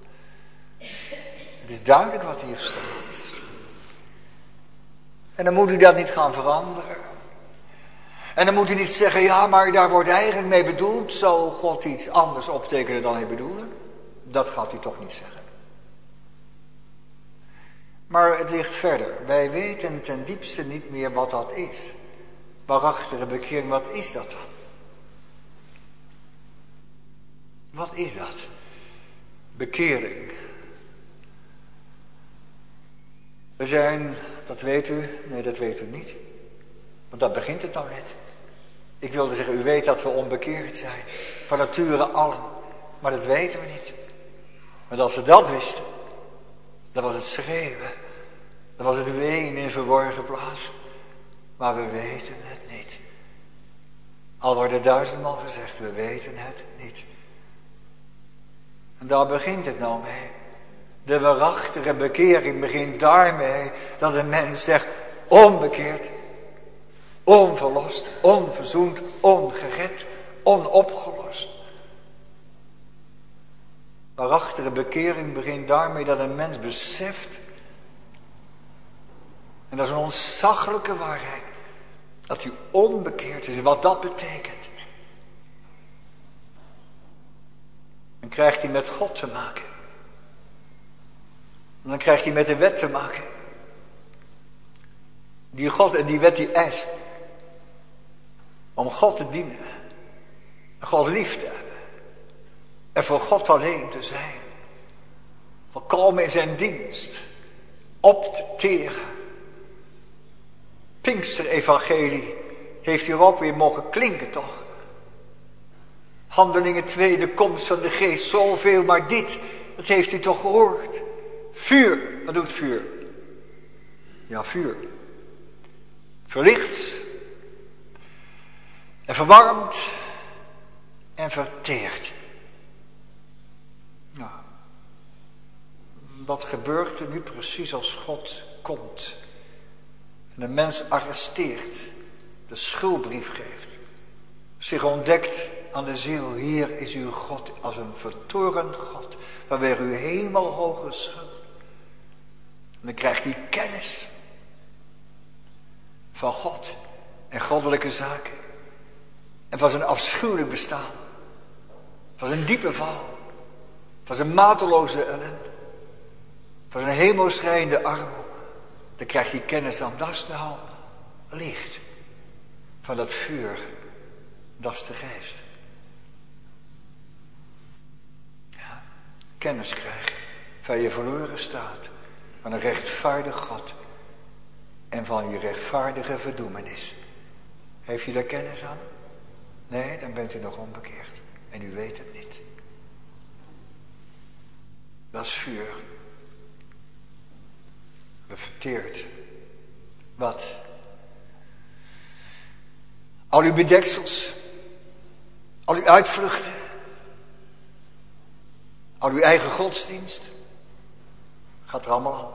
Het is duidelijk wat hier staat. En dan moet u dat niet gaan veranderen. En dan moet u niet zeggen, ja, maar daar wordt eigenlijk mee bedoeld. Zou God iets anders optekenen dan hij bedoelde? Dat gaat u toch niet zeggen. Maar het ligt verder. Wij weten ten diepste niet meer wat dat is. Waarachtige bekering, wat is dat dan? Wat is dat? Bekering. We zijn, dat weet u, nee dat weet u niet. Want daar begint het nou net. Ik wilde zeggen, u weet dat we onbekeerd zijn. Van nature allen. Maar dat weten we niet. Want als we dat wisten, dan was het schreeuwen. Dan was het ween in een verborgen plaats. Maar we weten het niet. Al wordt er duizendmaal gezegd, we weten het niet. En daar begint het nou mee. De waarachtige bekering begint daarmee dat een mens zegt, onbekeerd, onverlost, onverzoend, ongered, onopgelost. Waarachtige bekering begint daarmee dat een mens beseft, en dat is een ontzaglijke waarheid, dat hij onbekeerd is. Wat dat betekent. Dan krijgt hij met God te maken. En dan krijgt hij met de wet te maken. Die God en die wet die eist om God te dienen. En God lief te hebben. En voor God alleen te zijn. Volkomen in zijn dienst. Op te teren. Pinkster-evangelie heeft hierop weer mogen klinken toch. Handelingen twee, de komst van de geest, zoveel, maar dit, dat heeft u toch gehoord. Vuur, wat doet vuur? Ja, vuur. Verlicht. En verwarmt. En verteert. Nou, wat gebeurt er nu precies als God komt? En de mens arresteert, de schuldbrief geeft, zich ontdekt aan de ziel. Hier is uw God als een vertorend God, vanwege uw hemelhoge schuld. En dan krijgt hij kennis van God en goddelijke zaken. En van zijn afschuwelijk bestaan. Van zijn diepe val. Van zijn mateloze ellende. Van zijn hemelschreiende armoede. Dan krijgt hij kennis aan, dat is nou licht. Van dat vuur, dat is de geest. Ja, kennis krijgen van je verloren staat. Van een rechtvaardig God. En van je rechtvaardige verdoemenis. Heeft u daar kennis aan? Nee, dan bent u nog onbekeerd. En u weet het niet. Dat is vuur. Dat verteert. Wat? Al uw bedeksels. Al uw uitvluchten. Al uw eigen godsdienst. Gaat er allemaal aan.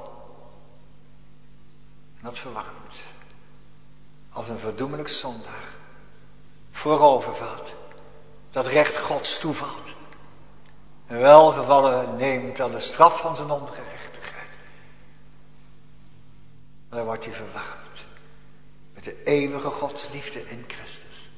En dat verwarmt. Als een verdoemelijk zondaar. Voorovervalt. Dat recht Gods toevalt. En welgevallen neemt aan de straf van zijn ongerechtigheid. Dan wordt hij verwarmd. Met de eeuwige Gods liefde in Christus.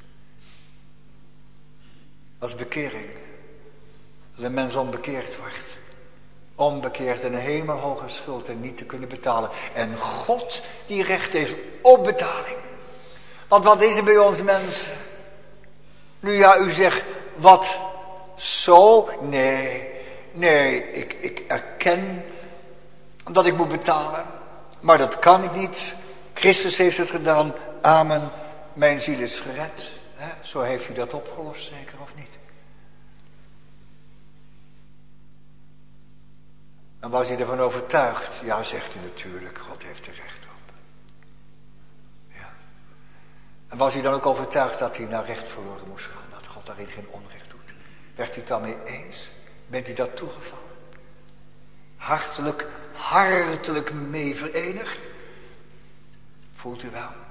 Dat is bekering. Als een mens onbekeerd wordt. Onbekeerd en een hemelhoge schuld en niet te kunnen betalen. En God die recht heeft op betaling. Want wat is er bij ons mensen? Nu ja, u zegt, wat zo? Nee, nee, ik, ik erken dat ik moet betalen. Maar dat kan ik niet. Christus heeft het gedaan. Amen. Mijn ziel is gered. He, zo heeft u dat opgelost, zeker of niet? En was hij ervan overtuigd? Ja, zegt u natuurlijk. God heeft er recht op. Ja. En was hij dan ook overtuigd dat hij naar recht verloren moest gaan? Dat God daarin geen onrecht doet? Werd u het daarmee eens? Bent u dat toegevallen? Hartelijk, hartelijk mee verenigd? Voelt u wel?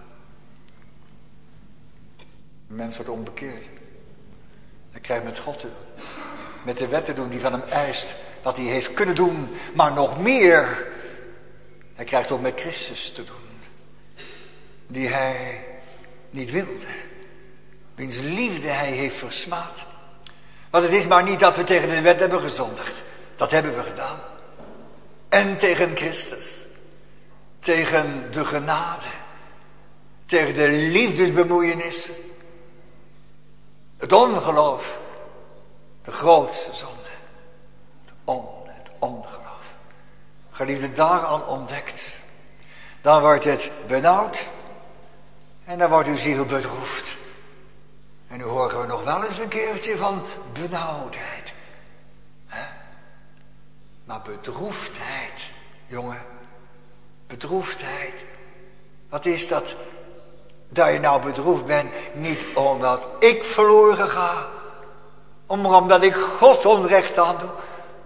Een mens wordt onbekeerd. Hij krijgt met God te doen. Met de wet te doen die van hem eist. Wat hij heeft kunnen doen. Maar nog meer. Hij krijgt ook met Christus te doen. Die hij niet wilde. Wiens liefde hij heeft versmaad. Want het is maar niet dat we tegen de wet hebben gezondigd. Dat hebben we gedaan. En tegen Christus. Tegen de genade. Tegen de liefdesbemoeienissen. Het ongeloof. De grootste zonde. Het, on, het ongeloof. Geliefde, daaraan ontdekt. Dan wordt het benauwd. En dan wordt uw ziel bedroefd. En nu horen we nog wel eens een keertje van benauwdheid. He? Maar bedroefdheid, jongen. Bedroefdheid. Wat is dat? Dat je nou bedroefd bent, niet omdat ik verloren ga. Maar omdat ik God onrecht aan doe.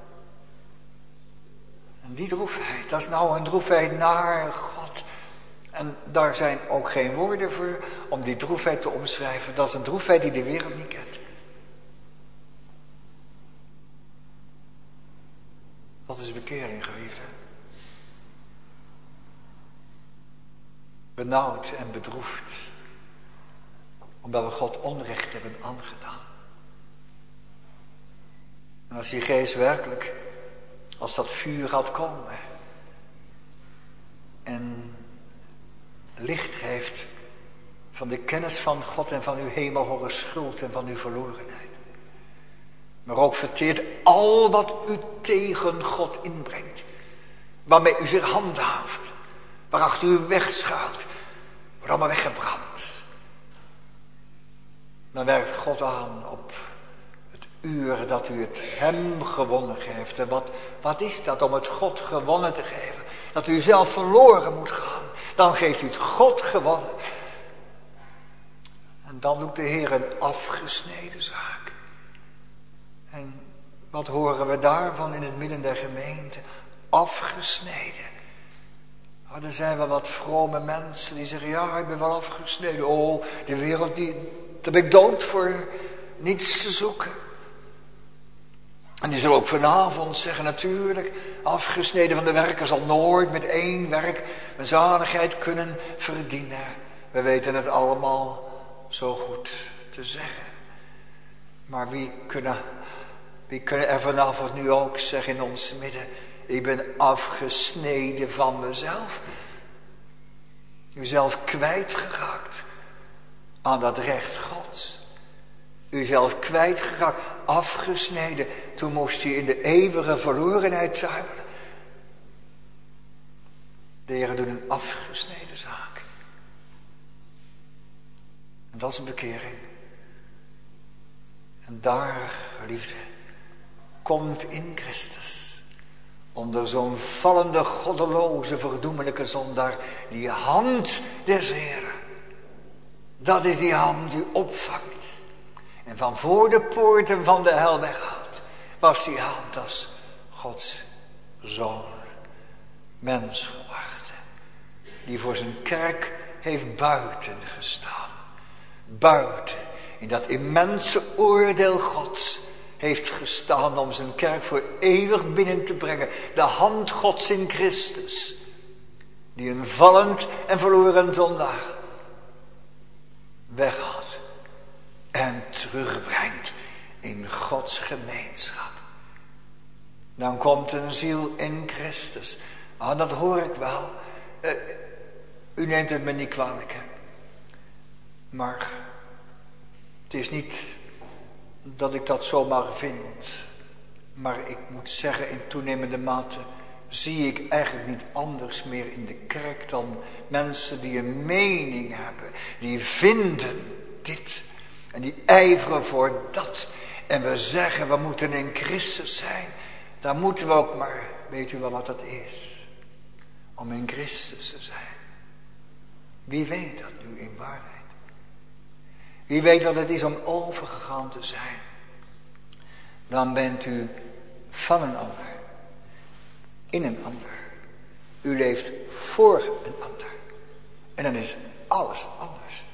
En die droefheid, dat is nou een droefheid naar God. En daar zijn ook geen woorden voor om die droefheid te omschrijven. Dat is een droefheid die de wereld niet kent. Dat is bekering, geliefde. Benauwd en bedroefd. Omdat we God onrecht hebben aangedaan. En als die geest werkelijk, als dat vuur gaat komen. En licht geeft van de kennis van God en van uw hemelhoge schuld en van uw verlorenheid. Maar ook verteert al wat u tegen God inbrengt. Waarmee u zich handhaaft. Waarachter u wegschuilt. Wordt allemaal weggebrand. Dan werkt God aan op het uur dat u het hem gewonnen geeft. En wat, wat is dat om het God gewonnen te geven? Dat u zelf verloren moet gaan. Dan geeft u het God gewonnen. En dan doet de Heer een afgesneden zaak. En wat horen we daarvan in het midden der gemeente? Afgesneden. Oh, er zijn wel wat vrome mensen die zeggen, ja, ik ben wel afgesneden. Oh, de wereld, die, daar ben ik dood voor. Niets te zoeken. En die zullen ook vanavond zeggen, natuurlijk, afgesneden van de werken zal nooit met één werk een zaligheid kunnen verdienen. We weten het allemaal zo goed te zeggen. Maar wie kunnen, wie kunnen er vanavond nu ook zeggen in ons midden, ik ben afgesneden van mezelf. Uzelf kwijtgeraakt aan dat recht Gods. Uzelf kwijtgeraakt, afgesneden. Toen moest u in de eeuwige verlorenheid zuiveren. De Heer doet een afgesneden zaak. En dat is een bekering. En daar, geliefde, komt in Christus, onder zo'n vallende, goddeloze, verdoemelijke zondaar, die hand des Heeren. Dat is die hand die opvangt. En van voor de poorten van de hel weghaalt, was die hand als Gods zoon, mens geworden, die voor zijn kerk heeft buiten gestaan. Buiten, in dat immense oordeel Gods, heeft gestaan om zijn kerk voor eeuwig binnen te brengen. De hand Gods in Christus, die een vallend en verloren zondaar weghaalt en terugbrengt in Gods gemeenschap. Dan komt een ziel in Christus. Ah, dat hoor ik wel. Uh, u neemt het me niet kwalijk, hè? Maar het is niet dat ik dat zomaar vind. Maar ik moet zeggen, in toenemende mate zie ik eigenlijk niet anders meer in de kerk dan mensen die een mening hebben. Die vinden dit. En die ijveren voor dat. En we zeggen, we moeten in Christus zijn. Dan moeten we ook maar, weet u wel wat dat is? Om in Christus te zijn. Wie weet dat nu in waarheid? Wie weet wat het is om overgegaan te zijn? Dan bent u van een ander. In een ander. U leeft voor een ander. En dan is alles anders.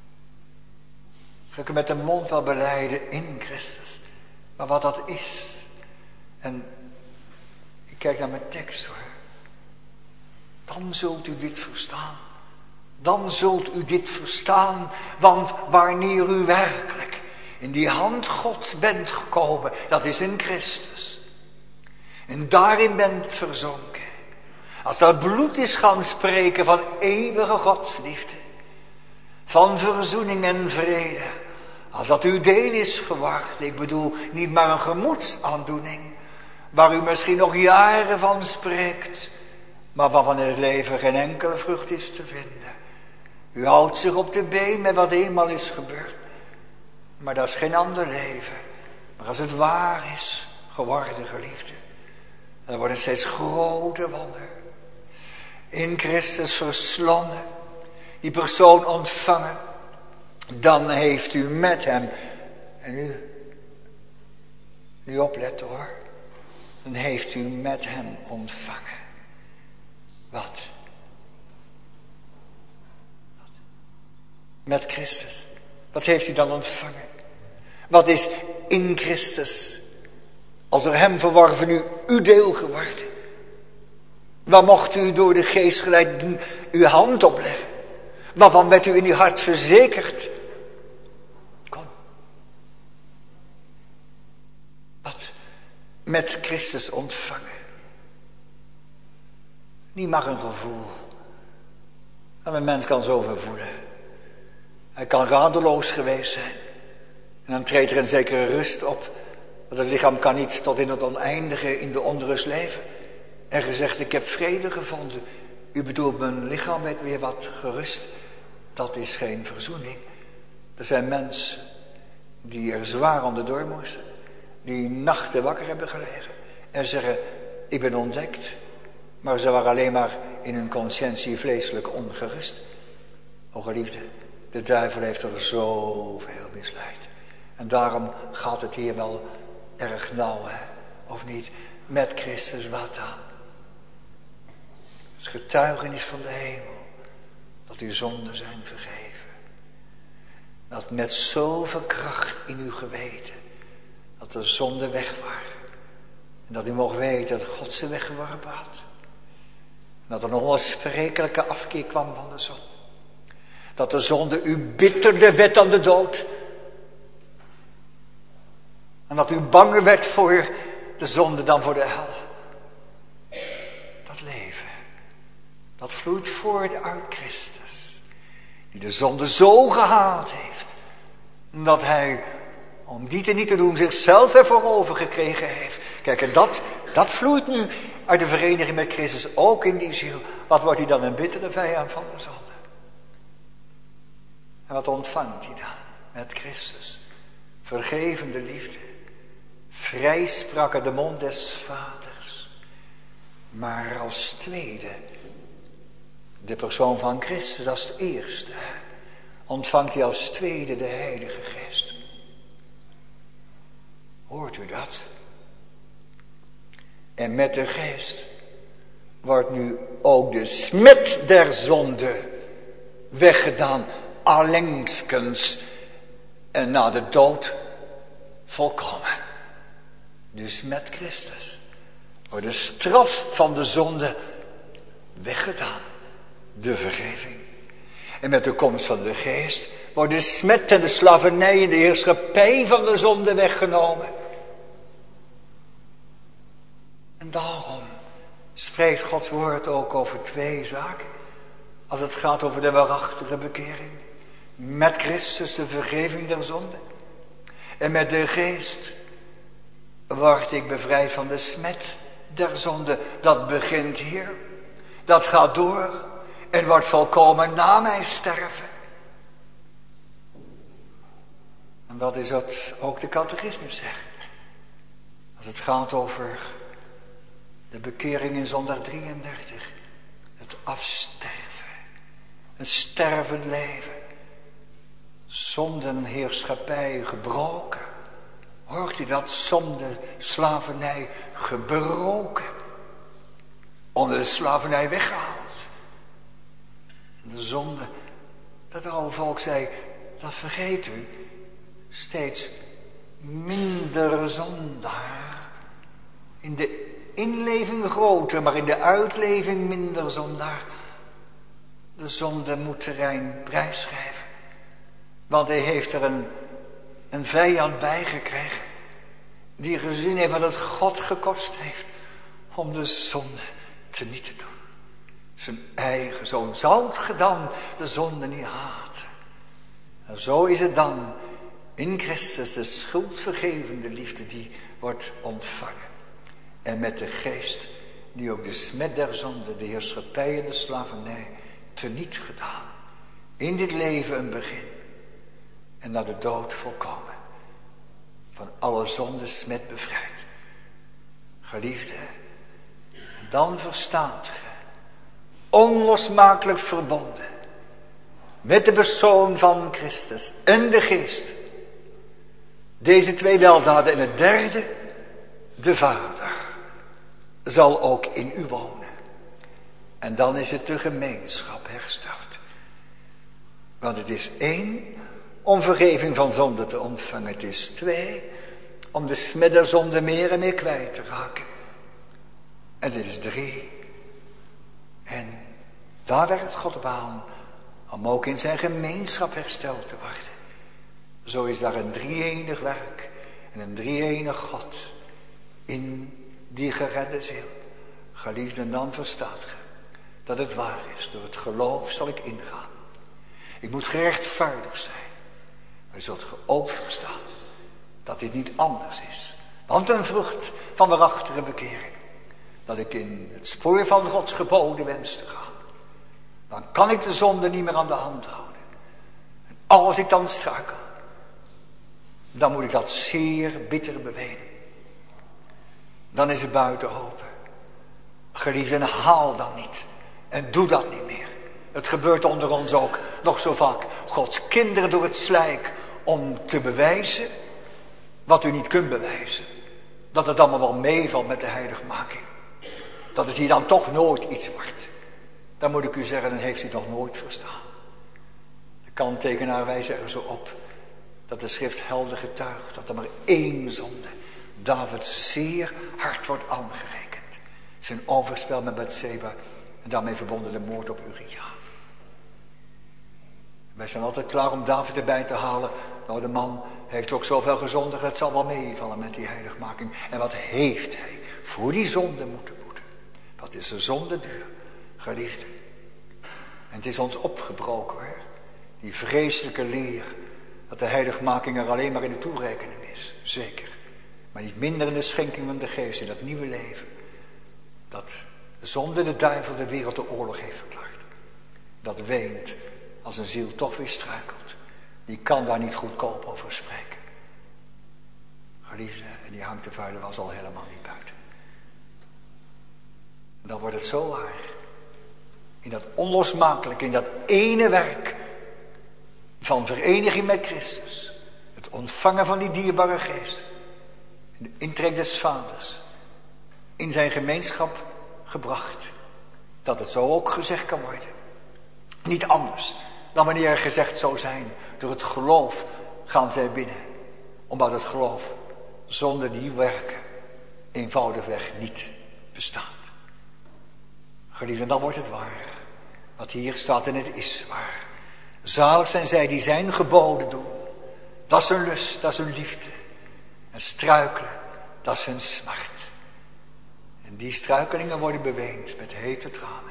Je kunt met de mond wel belijden in Christus. Maar wat dat is. En ik kijk naar mijn tekst hoor. Dan zult u dit verstaan. Dan zult u dit verstaan. Want wanneer u werkelijk in die hand Gods bent gekomen. Dat is in Christus. En daarin bent verzonken. Als dat bloed is gaan spreken van eeuwige godsliefde. Van verzoening en vrede. Als dat uw deel is geworden. Ik bedoel niet maar een gemoedsaandoening. Waar u misschien nog jaren van spreekt. Maar waarvan in het leven geen enkele vrucht is te vinden. U houdt zich op de been met wat eenmaal is gebeurd. Maar dat is geen ander leven. Maar als het waar is geworden, geliefde. Dan wordt het steeds groter wonder. In Christus verslonden. Die persoon ontvangen. Dan heeft u met hem. En nu. Nu opletten hoor. Dan heeft u met hem ontvangen. Wat? Wat? Met Christus. Wat heeft u dan ontvangen? Wat is in Christus als er hem verworven u uw deel geworden? Waar mocht u door de geest geleid uw hand opleggen? Waarvan werd u in uw hart verzekerd? Kom. Wat met Christus ontvangen. Niet mag een gevoel. En een mens kan zoveel voelen. Hij kan radeloos geweest zijn. En dan treedt er een zekere rust op. Want het lichaam kan niet tot in het oneindige in de onrust leven. En gezegd, ik heb vrede gevonden. U bedoelt, mijn lichaam werd weer wat gerust. Dat is geen verzoening. Er zijn mensen die er zwaar onderdoor moesten. Die nachten wakker hebben gelegen. En zeggen, ik ben ontdekt. Maar ze waren alleen maar in hun conscientie vleeselijk ongerust. O geliefde, de duivel heeft er zoveel misleid. En daarom gaat het hier wel erg nauw, hè? Of niet? Met Christus wat dan? Het getuigenis van de hemel. Dat uw zonden zijn vergeven. Dat met zoveel kracht in uw geweten. Dat de zonde weg waren. En dat u mocht weten dat God ze weggeworpen had. En dat er nog eens verrekelijke afkeer kwam van de zonde. Dat de zonde u bitterder werd dan de dood. En dat u banger werd voor de zonde dan voor de hel. Dat leven. Dat vloeit voort uit Christus. Die de zonde zo gehaat heeft. Dat hij, om die te niet te doen, zichzelf ervoor over gekregen heeft. Kijk, en dat, dat vloeit nu uit de vereniging met Christus ook in die ziel. Wat wordt hij dan een bittere vijand van de zonde? En wat ontvangt hij dan met Christus? Vergevende liefde. Vrijspraak uit de mond des vaders. Maar als tweede, de persoon van Christus als het eerste, ontvangt hij als tweede de Heilige Geest. Hoort u dat? En met de Geest wordt nu ook de smet der zonde weggedaan, allengskens en na de dood volkomen. Dus met Christus wordt de straf van de zonde weggedaan, de vergeving. En met de komst van de Geest wordt de smet en de slavernij en de heerschappij van de zonde weggenomen. En daarom spreekt Gods woord ook over twee zaken. Als het gaat over de waarachtige bekering. Met Christus de vergeving der zonde. En met de Geest word ik bevrijd van de smet der zonde. Dat begint hier. Dat gaat door. En wordt volkomen na mijn sterven. En dat is wat ook de catechismus zegt. Als het gaat over de bekering in zondag drieëndertig. Het afsterven. Een stervend leven. Zondenheerschappij gebroken. Hoort u dat? Zonde, slavernij gebroken. Onder de slavernij weggehaald. De zonde, dat oude volk zei, dat vergeet u. Steeds minder zondaar. In de inleving groter, maar in de uitleving minder zondaar. De zonde moet terrein prijsgeven. Want hij heeft er een, een vijand bij gekregen. Die gezien heeft wat het God gekost heeft. Om de zonde te niet te doen. Zijn eigen zoon zou het gedaan de zonde niet haten. En zo is het dan in Christus de schuldvergevende liefde die wordt ontvangen. En met de Geest die ook de smet der zonde, de heerschappij en de slavernij teniet gedaan. In dit leven een begin. En naar de dood volkomen. Van alle zonde smet bevrijd. Geliefde, dan verstaat ge. Onlosmakelijk verbonden. Met de persoon van Christus en de Geest. Deze twee weldaden en het derde, de Vader, zal ook in u wonen. En dan is het de gemeenschap hersteld. Want het is één, om vergeving van zonde te ontvangen. Het is twee, om de smidderzonde meer en meer kwijt te raken. En dit is drie. En daar werkt God op aan, om ook in zijn gemeenschap hersteld te worden. Zo is daar een drie-enig werk en een drie-enig God in die geredde ziel. Geliefden, dan verstaat ge dat het waar is. Door het geloof zal ik ingaan. Ik moet gerechtvaardigd zijn. Maar zult ge ook verstaan dat dit niet anders is. Want een vrucht van waarachtige bekering. Dat ik in het spoor van Gods geboden wens te gaan. Dan kan ik de zonde niet meer aan de hand houden. En als ik dan struikel, dan moet ik dat zeer bitter bewenen. Dan is het buiten hopen. Geliefden, haal dan niet. En doe dat niet meer. Het gebeurt onder ons ook nog zo vaak. Gods kinderen door het slijk om te bewijzen wat u niet kunt bewijzen. Dat het allemaal wel meevalt met de heiligmaking. Dat het hier dan toch nooit iets wordt. Dan moet ik u zeggen, dan heeft u het nog nooit verstaan. De kanttekenaar wijst er zo op dat de schrift helder getuigt dat er maar één zonde David zeer hard wordt aangerekend. Zijn overspel met Bathseba en daarmee verbonden de moord op Uria. Wij zijn altijd klaar om David erbij te halen. Nou, de man heeft ook zoveel gezondigd, het zal wel meevallen met die heiligmaking. En wat heeft hij voor die zonde moeten boeten? Wat is de zonde duur, geliefden? En het is ons opgebroken, hoor. Die vreselijke leer dat de heiligmaking er alleen maar in de toerekening is. Zeker. Maar niet minder in de schenking van de geest, in dat nieuwe leven. Dat zonde de duivel de wereld de oorlog heeft verklaard. Dat weent als een ziel toch weer struikelt. Die kan daar niet goedkoop over spreken. Geliefde, en die hangt de vuile was al helemaal niet buiten. Dan wordt het zo waar. In dat onlosmakelijke, in dat ene werk van vereniging met Christus. Het ontvangen van die dierbare geest. De intrek des vaders. In zijn gemeenschap gebracht. Dat het zo ook gezegd kan worden. Niet anders dan wanneer er gezegd zou zijn. Door het geloof gaan zij binnen. Omdat het geloof zonder die werken eenvoudigweg niet bestaat. Geliefden, dan wordt het waar. Wat hier staat en het is waar. Zalig zijn zij die zijn geboden doen. Dat is hun lust, dat is hun liefde. En struikelen, dat is hun smart. En die struikelingen worden beweend met hete tranen.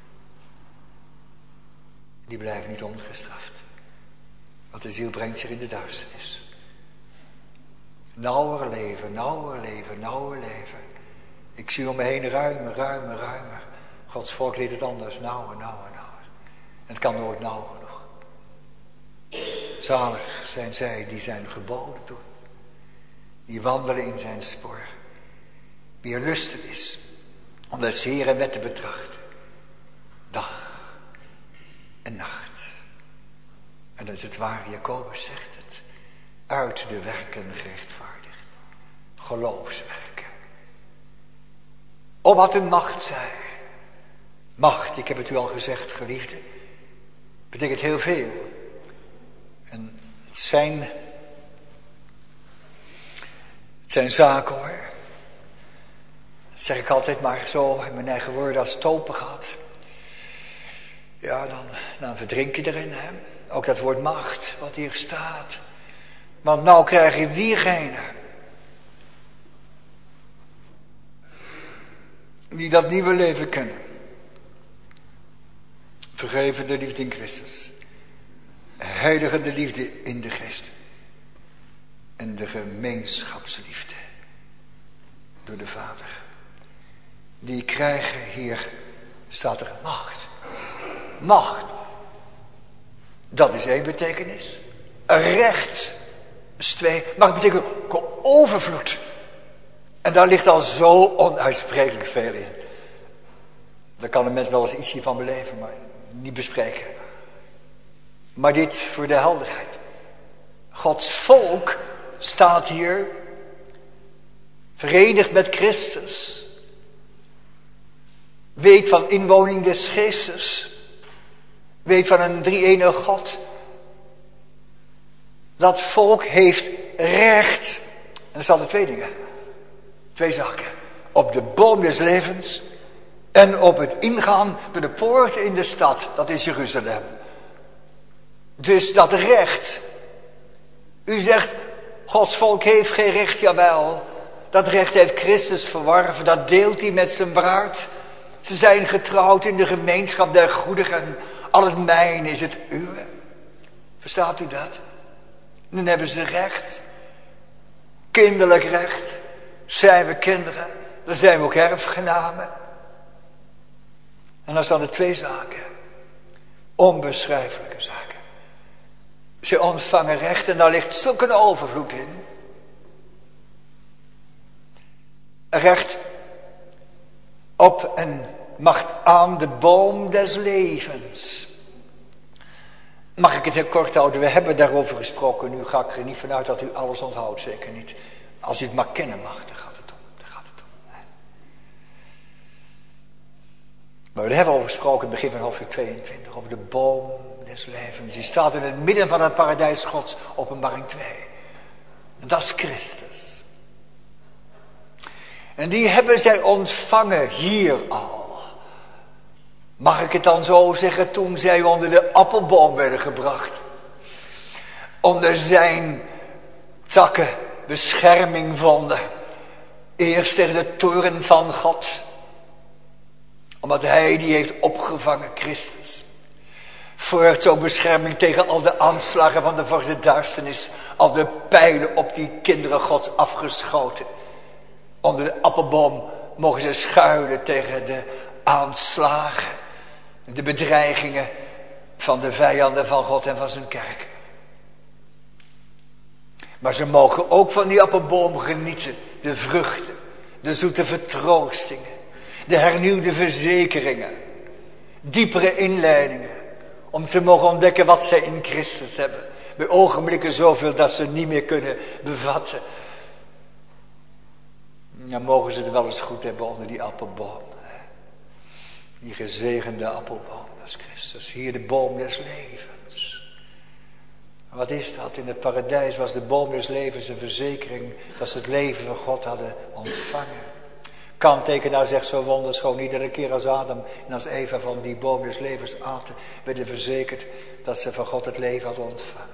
Die blijven niet ongestraft. Want de ziel brengt zich in de duisternis. Nauwer leven, nauwer leven, nauwer leven. Ik zie om me heen ruimer, ruimer, ruimer. Gods volk leert het anders, nauwer, nauwer, nauwer. En het kan nooit nauw genoeg. Zalig zijn zij die zijn geboden doen. Die wandelen in zijn spoor. Wie er lustig is om de Heere wet te betrachten. Dag en nacht. En dat is het waar, Jacobus zegt het. Uit de werken gerechtvaardigd. Geloofswerken. Op wat een macht zij. Macht, ik heb het u al gezegd, geliefde. Betekent heel veel. En het zijn... Het zijn zaken, hoor. Dat zeg ik altijd maar zo in mijn eigen woorden als het open gaat. Ja, dan, dan verdrink je erin, hè. Ook dat woord macht, wat hier staat. Want nou krijg je diegene die dat nieuwe leven kennen. Vergeven de liefde in Christus. Heiligen de liefde in de geest. En de gemeenschapsliefde door de Vader. Die krijgen hier, staat er macht. Macht. Dat is één betekenis. Recht is twee. Maar het betekent ook overvloed. En daar ligt al zo onuitsprekelijk veel in. Daar kan een mens wel eens iets hiervan beleven, maar niet bespreken. Maar dit voor de helderheid. Gods volk staat hier verenigd met Christus. Weet van inwoning des geestes. Weet van een drie-enige God. Dat volk heeft recht. er staan er twee dingen. Twee zaken. Op de boom des levens en op het ingaan door de poort in de stad. Dat is Jeruzalem. Dus dat recht. U zegt, Gods volk heeft geen recht, jawel. Dat recht heeft Christus verworven, dat deelt hij met zijn bruid. Ze zijn getrouwd in de gemeenschap der goedigen. Al het mijn is het uwe. Verstaat u dat? Dan hebben ze recht. Kinderlijk recht. Zijn we kinderen, dan zijn we ook erfgenamen. En dan staan er twee zaken. Onbeschrijfelijke zaken. Ze ontvangen recht en daar ligt zulk een overvloed in. Recht op en macht aan de boom des levens. Mag ik het heel kort houden? We hebben daarover gesproken. Nu ga ik er niet vanuit dat u alles onthoudt. Zeker niet. Als u het maar kennen mag, daar gaat het om. Daar gaat het om. Maar we hebben over gesproken in het begin van hoofdstuk tweeëntwintig. Over de boom des levens. Die staat in het midden van het paradijs Gods. Openbaring twee. En dat is Christus. En die hebben zij ontvangen hier al. Mag ik het dan zo zeggen, toen zij onder de appelboom werden gebracht. Onder zijn takken bescherming vonden. Eerst tegen de toorn van God. Omdat hij die heeft opgevangen, Christus. Voorts ook bescherming tegen al de aanslagen van de vorst duisternis. Al de pijlen op die kinderen Gods afgeschoten. Onder de appelboom mogen ze schuilen tegen de aanslagen. De bedreigingen van de vijanden van God en van zijn kerk. Maar ze mogen ook van die appelboom genieten. De vruchten, de zoete vertroostingen. De hernieuwde verzekeringen. Diepere inleidingen. Om te mogen ontdekken wat zij in Christus hebben. Bij ogenblikken zoveel dat ze niet meer kunnen bevatten. Dan mogen ze het wel eens goed hebben onder die appelboom. Die gezegende appelboom, dat is Christus. Hier de boom des levens. Wat is dat? In het paradijs was de boom des levens een verzekering dat ze het leven van God hadden ontvangen. Kanttekenaar zegt zo wonderschoon, iedere keer als Adam en als Eva van die boom des levens aten, werden verzekerd dat ze van God het leven hadden ontvangen.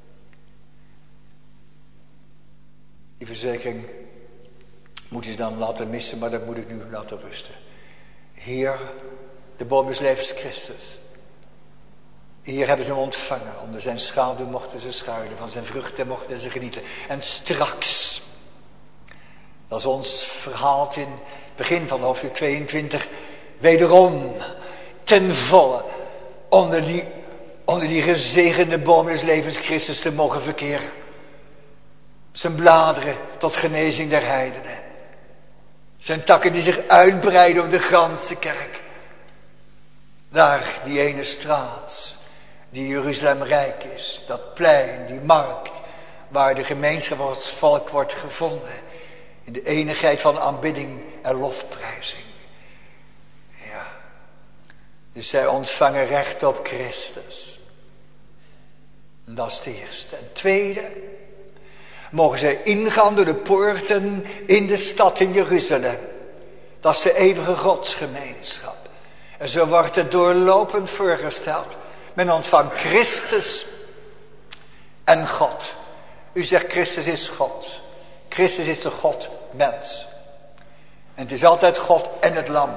Die verzekering moet je dan laten missen, maar dat moet ik nu laten rusten. Hier, de boom des levens Christus. Hier hebben ze hem ontvangen. Onder zijn schaduw mochten ze schuilen. Van zijn vruchten mochten ze genieten. En straks, dat is ons verhaald in het begin van hoofdstuk tweeëntwintig. Wederom ten volle onder die, onder die gezegende boom des levens Christus te mogen verkeren. Zijn bladeren tot genezing der heidenen. Zijn takken die zich uitbreiden over de ganse kerk. Daar die ene straat, die Jeruzalem rijk is. Dat plein, die markt, waar de gemeenschap van het volk wordt gevonden. In de enigheid van aanbidding en lofprijzing. Ja. Dus zij ontvangen recht op Christus. En dat is het eerste. En het tweede, mogen zij ingaan door de poorten in de stad in Jeruzalem. Dat is de eeuwige godsgemeenschap. En zo wordt het doorlopend voorgesteld. Men ontvangt Christus en God. U zegt Christus is God. Christus is de God mens. En het is altijd God en het lam.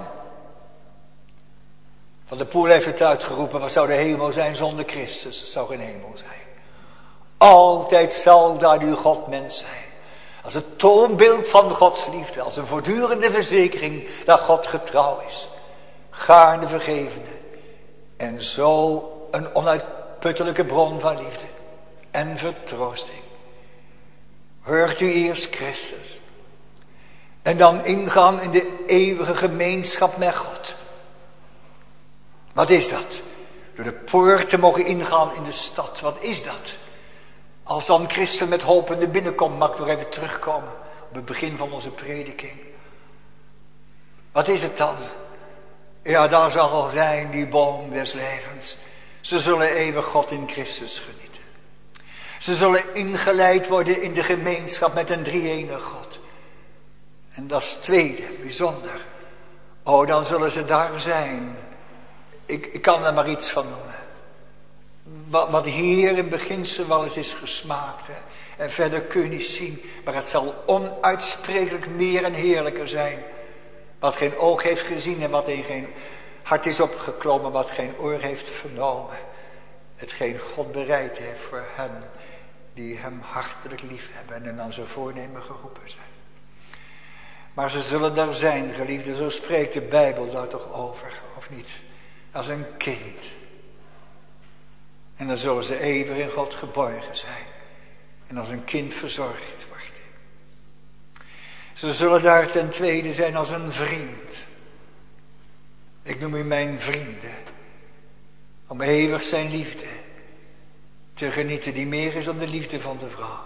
Van de Poel heeft het uitgeroepen. Wat zou de hemel zijn zonder Christus? Het zou geen hemel zijn. Altijd zal daar uw God mens zijn. Als het toonbeeld van Gods liefde. Als een voortdurende verzekering dat God getrouw is. Gaarne vergevende. En zo een onuitputtelijke bron van liefde. En vertroosting. Hoort u eerst Christus. En dan ingaan in de eeuwige gemeenschap met God. Wat is dat? Door de poorten mogen ingaan in de stad. Wat is dat? Als dan Christus met hopende binnenkomt, mag ik nog even terugkomen op het begin van onze prediking. Wat is het dan? Ja, daar zal zijn die boom des levens. Ze zullen eeuwig God in Christus genieten. Ze zullen ingeleid worden in de gemeenschap met een drie-enige God. En dat is het tweede, bijzonder. Oh, dan zullen ze daar zijn. Ik, ik kan er maar iets van noemen. Wat, wat hier in beginsel wel eens is gesmaakt. Hè. En verder kun je niet zien. Maar het zal onuitsprekelijk meer en heerlijker zijn. Wat geen oog heeft gezien en wat in geen hart is opgeklommen. Wat geen oor heeft vernomen. Hetgeen God bereid heeft voor hen die hem hartelijk lief hebben en aan zijn voornemen geroepen zijn. Maar ze zullen daar zijn, geliefden, zo spreekt de Bijbel daar toch over, of niet? Als een kind. En dan zullen ze eeuwig in God geborgen zijn. En als een kind verzorgd worden. Ze zullen daar ten tweede zijn als een vriend. Ik noem u mijn vrienden. Om eeuwig zijn liefde te genieten die meer is dan de liefde van de vrouw.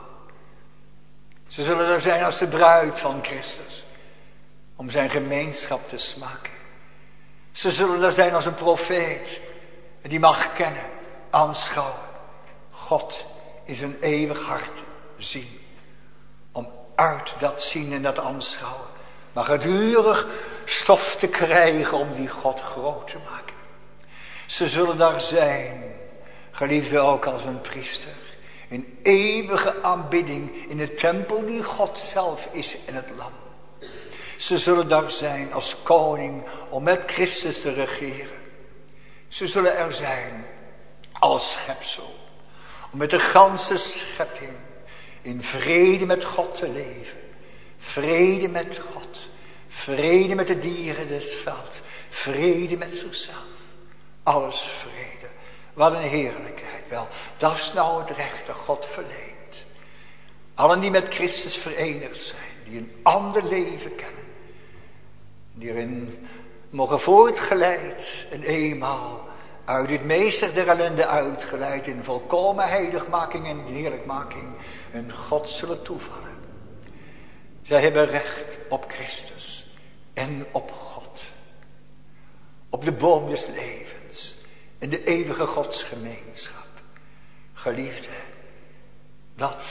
Ze zullen er zijn als de bruid van Christus. Om zijn gemeenschap te smaken. Ze zullen er zijn als een profeet. Die mag kennen, aanschouwen. God is een eeuwig hart zien. Om uit dat zien en dat aanschouwen. Maar gedurig stof te krijgen om die God groot te maken. Ze zullen daar zijn, geliefde ook als een priester. In eeuwige aanbidding in de tempel die God zelf is en het lam. Ze zullen daar zijn als koning om met Christus te regeren. Ze zullen er zijn als schepsel. Om met de ganse schepping in vrede met God te leven. Vrede met God. Vrede met de dieren des velds. Vrede met zichzelf. Alles vrede. Wat een heerlijkheid. Wel, dat is nou het recht dat God verleent. Allen die met Christus verenigd zijn. Die een ander leven kennen. Die erin mogen voortgeleid en eenmaal uit dit meester der ellende uitgeleid in volkomen heiligmaking en heerlijkmaking hun God zullen toevallen. Zij hebben recht op Christus en op God. Op de boom des levens en de eeuwige godsgemeenschap. Geliefde, dat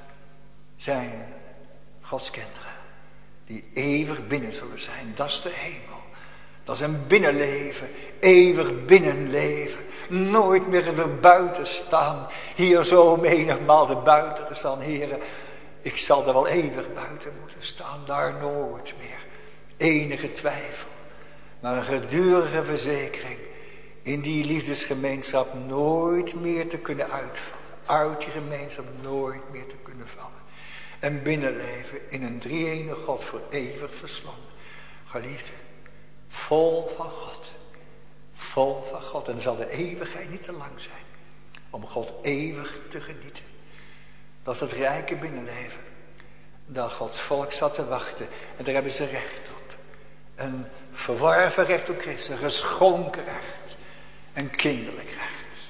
zijn Gods kinderen. Die eeuwig binnen zullen zijn. Dat is de hemel. Dat is een binnenleven. Eeuwig binnenleven. Nooit meer er buiten staan. Hier zo menigmaal de buiten gestaan. Heren, ik zal er wel eeuwig buiten moeten staan. Daar nooit meer. Enige twijfel. Maar een gedurige verzekering. In die liefdesgemeenschap nooit meer te kunnen uitvallen. Uit die gemeenschap nooit meer te kunnen vallen. En binnenleven in een drie-enige God voor eeuwig verslonden. Geliefde, vol van God. Vol van God. En dan zal de eeuwigheid niet te lang zijn. Om God eeuwig te genieten. Dat is het rijke binnenleven. Daar Gods volk zat te wachten. En daar hebben ze recht op. Een verworven recht op Christus. Een geschonken recht. Een kinderlijk recht.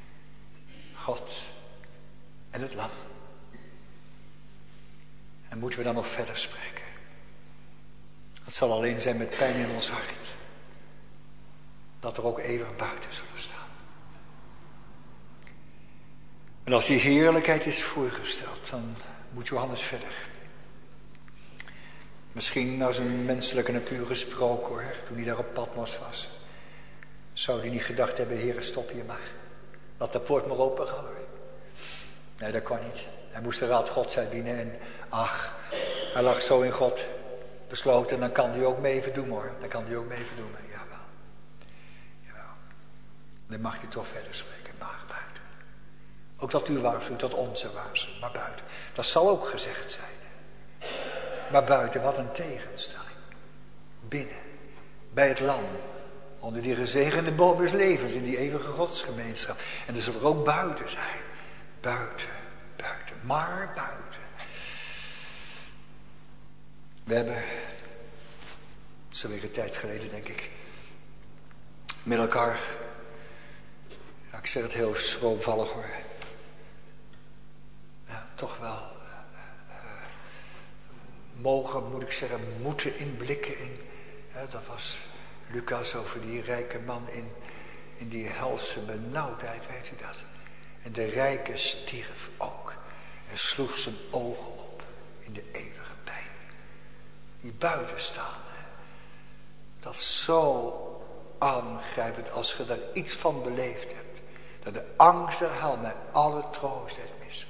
God en het lam. En moeten we dan nog verder spreken? Het zal alleen zijn met pijn in ons hart. Dat er ook eeuwig buiten zullen staan. En als die heerlijkheid is voorgesteld, dan moet Johannes verder. Misschien naar zijn menselijke natuur gesproken hoor, toen hij daar op Patmos was. Zou hij niet gedacht hebben, Heere, stop hier maar. Laat de poort maar open gaan hoor. Nee, dat kon niet. Hij moest de raad Gods uitdienen en ach, hij lag zo in God besloten. En dan kan hij ook mee even doen hoor. Dan kan hij ook mee even doen. Jawel. Jawel. Dan mag hij toch verder spreken. Maar buiten. Ook dat u waarschuwt, dat onze waarschuwt. Maar buiten. Dat zal ook gezegd zijn. Maar buiten, wat een tegenstelling. Binnen. Bij het lam. Onder die gezegende boom des levens. In die eeuwige godsgemeenschap. En er zal er ook buiten zijn. Buiten. Buiten. Maar buiten. We hebben, dat is alweer een tijd geleden denk ik, met elkaar, ja, ik zeg het heel schroomvallig hoor, ja, toch wel uh, uh, mogen, moet ik zeggen, moeten inblikken in, ja, dat was Lucas over die rijke man in, in die helse benauwdheid, weet u dat. En de rijke stierf ook. En sloeg zijn ogen op in de eeuwige pijn. Die buiten staan. Hè? Dat is zo aangrijpend als je daar iets van beleefd hebt. Dat de angst er haalt mij alle troost uit missen.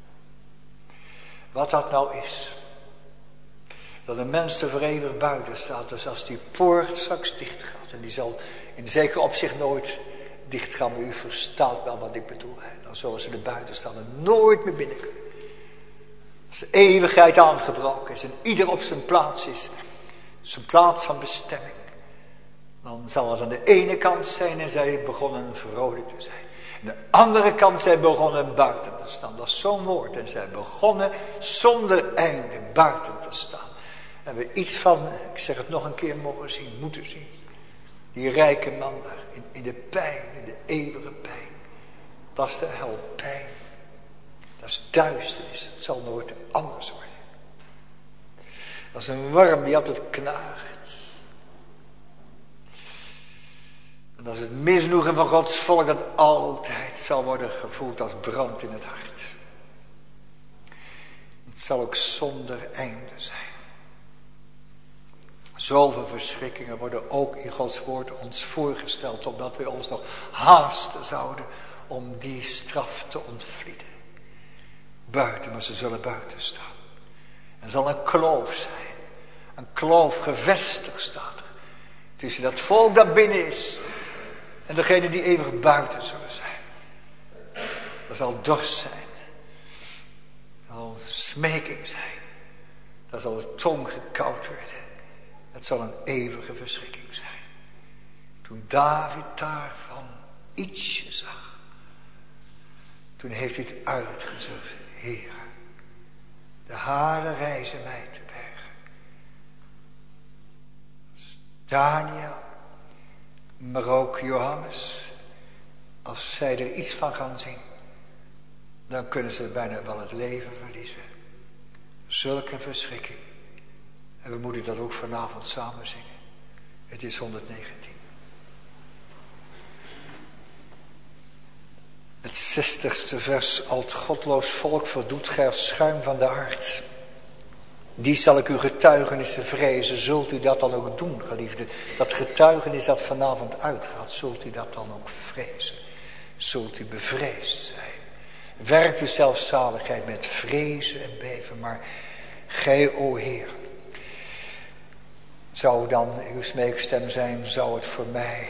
Wat dat nou is. Dat een mens er voor eeuwig buiten staat. Dus als die poort straks dicht gaat. En die zal in zeker opzicht nooit dicht gaan. Maar u verstaat wel wat ik bedoel. Hè? Dan zullen ze er buiten staan en nooit meer binnen kunnen. Als de eeuwigheid aangebroken is. En ieder op zijn plaats is. Zijn plaats van bestemming. Dan zal het aan de ene kant zijn en zij begonnen vrolijk te zijn. Aan de andere kant zij begonnen buiten te staan. Dat is zo'n woord. En zij begonnen zonder einde buiten te staan. En we iets van, ik zeg het nog een keer, mogen zien, moeten zien. Die rijke man daar, in, in de pijn, in de eeuwige pijn. Dat is de hel, pijn. Dat is duisternis, het zal nooit anders worden. Dat is een worm die altijd knaagt. En dat is het misnoegen van Gods volk dat altijd zal worden gevoeld als brand in het hart. Het zal ook zonder einde zijn. Zoveel verschrikkingen worden ook in Gods woord ons voorgesteld, omdat we ons nog haasten zouden om die straf te ontvlieden. Buiten, maar ze zullen buiten staan. Er zal een kloof zijn. Een kloof gevestigd staat er. Tussen dat volk dat binnen is en degene die eeuwig buiten zullen zijn. Er zal dorst zijn. Er zal smeking zijn. Er zal de tong gekoud worden. Het zal een eeuwige verschrikking zijn. Toen David daarvan ietsje zag. Toen heeft hij het uitgezocht. Heer, de haren reizen mij te bergen. Daniel, maar ook Johannes. Als zij er iets van gaan zien. Dan kunnen ze bijna wel het leven verliezen. Zulke verschrikking. En we moeten dat ook vanavond samen zingen. Het is honderdnegentien. Het zestigste vers. Al het godloos volk verdoet gij als schuim van de aard. Die zal ik uw getuigenissen vrezen. Zult u dat dan ook doen, geliefde? Dat getuigenis dat vanavond uitgaat. Zult u dat dan ook vrezen? Zult u bevreesd zijn? Werkt u zelfzaligheid met vrezen en beven. Maar gij, o Heer. Zou dan uw smeekstem zijn, zou het voor mij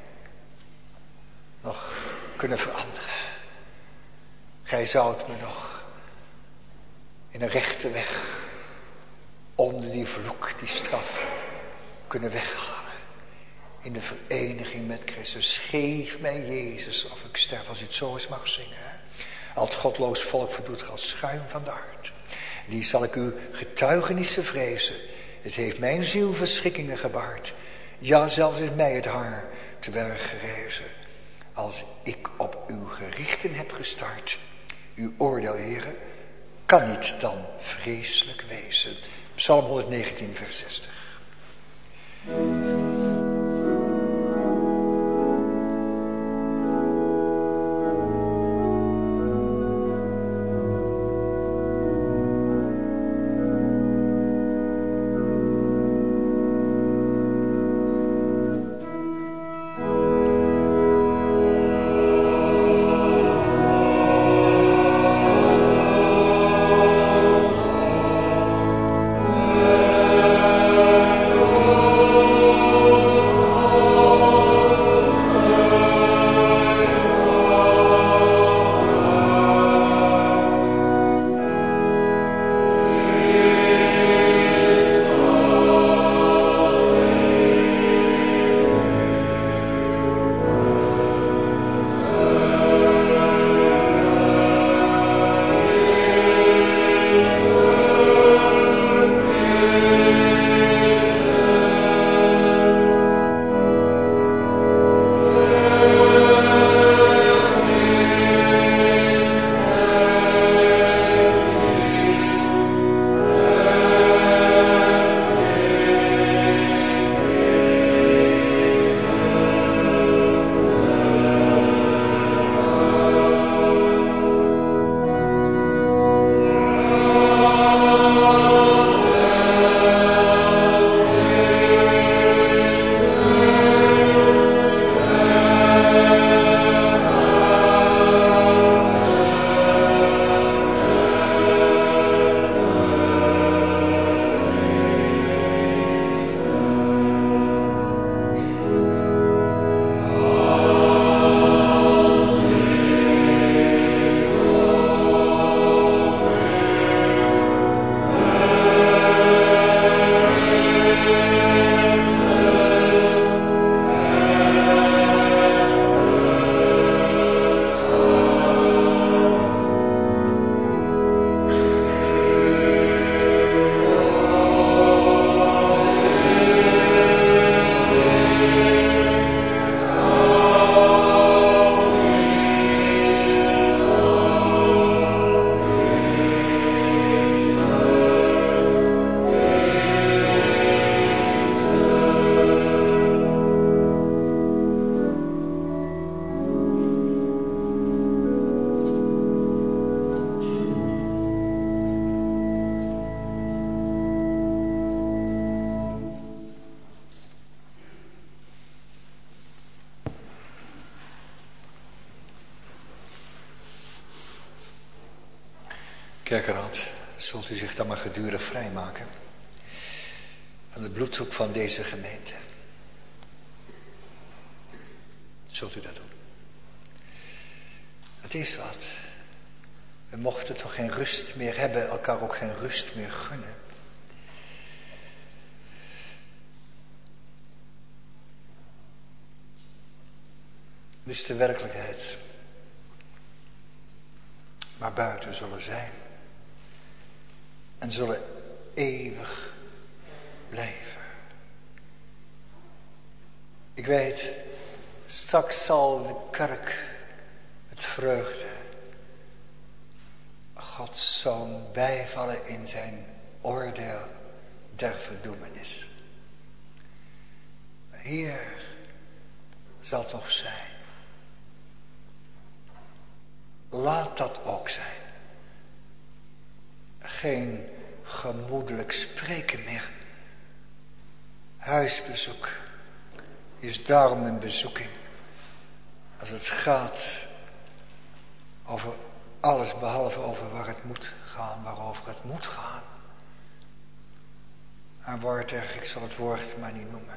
nog kunnen veranderen. Gij zoudt me nog in een rechte weg onder die vloek, die straf kunnen weghalen. In de vereniging met Christus. Geef mij Jezus of ik sterf, als u het zo eens mag zingen. Hè? Al het godloos volk verdoet als schuim van de aard. Die zal ik uw getuigenissen vrezen. Het heeft mijn ziel verschrikkingen gebaard. Ja, zelfs is mij het haar te berg gerezen. Als ik op uw gerichten heb gestart. Uw oordeel, Heere, kan niet dan vreselijk wezen. Psalm honderdnegentien, vers zestig. Oh Kerkenraad, zult u zich dan maar gedurig vrijmaken van het bloedzoek van deze gemeente. Zult u dat doen? Het is wat. We mochten toch geen rust meer hebben, elkaar ook geen rust meer gunnen. Dit is de werkelijkheid. Maar buiten zullen zijn. En zullen eeuwig blijven. Ik weet, straks zal de kerk met vreugde Gods Zoon bijvallen in zijn oordeel der verdoemenis. Maar hier zal het nog zijn. Laat dat ook zijn. Geen gemoedelijk spreken meer. Huisbezoek is daarom een bezoeking. Als het gaat over alles behalve over waar het moet gaan, waarover het moet gaan. Een woord er, ik zal het woord maar niet noemen.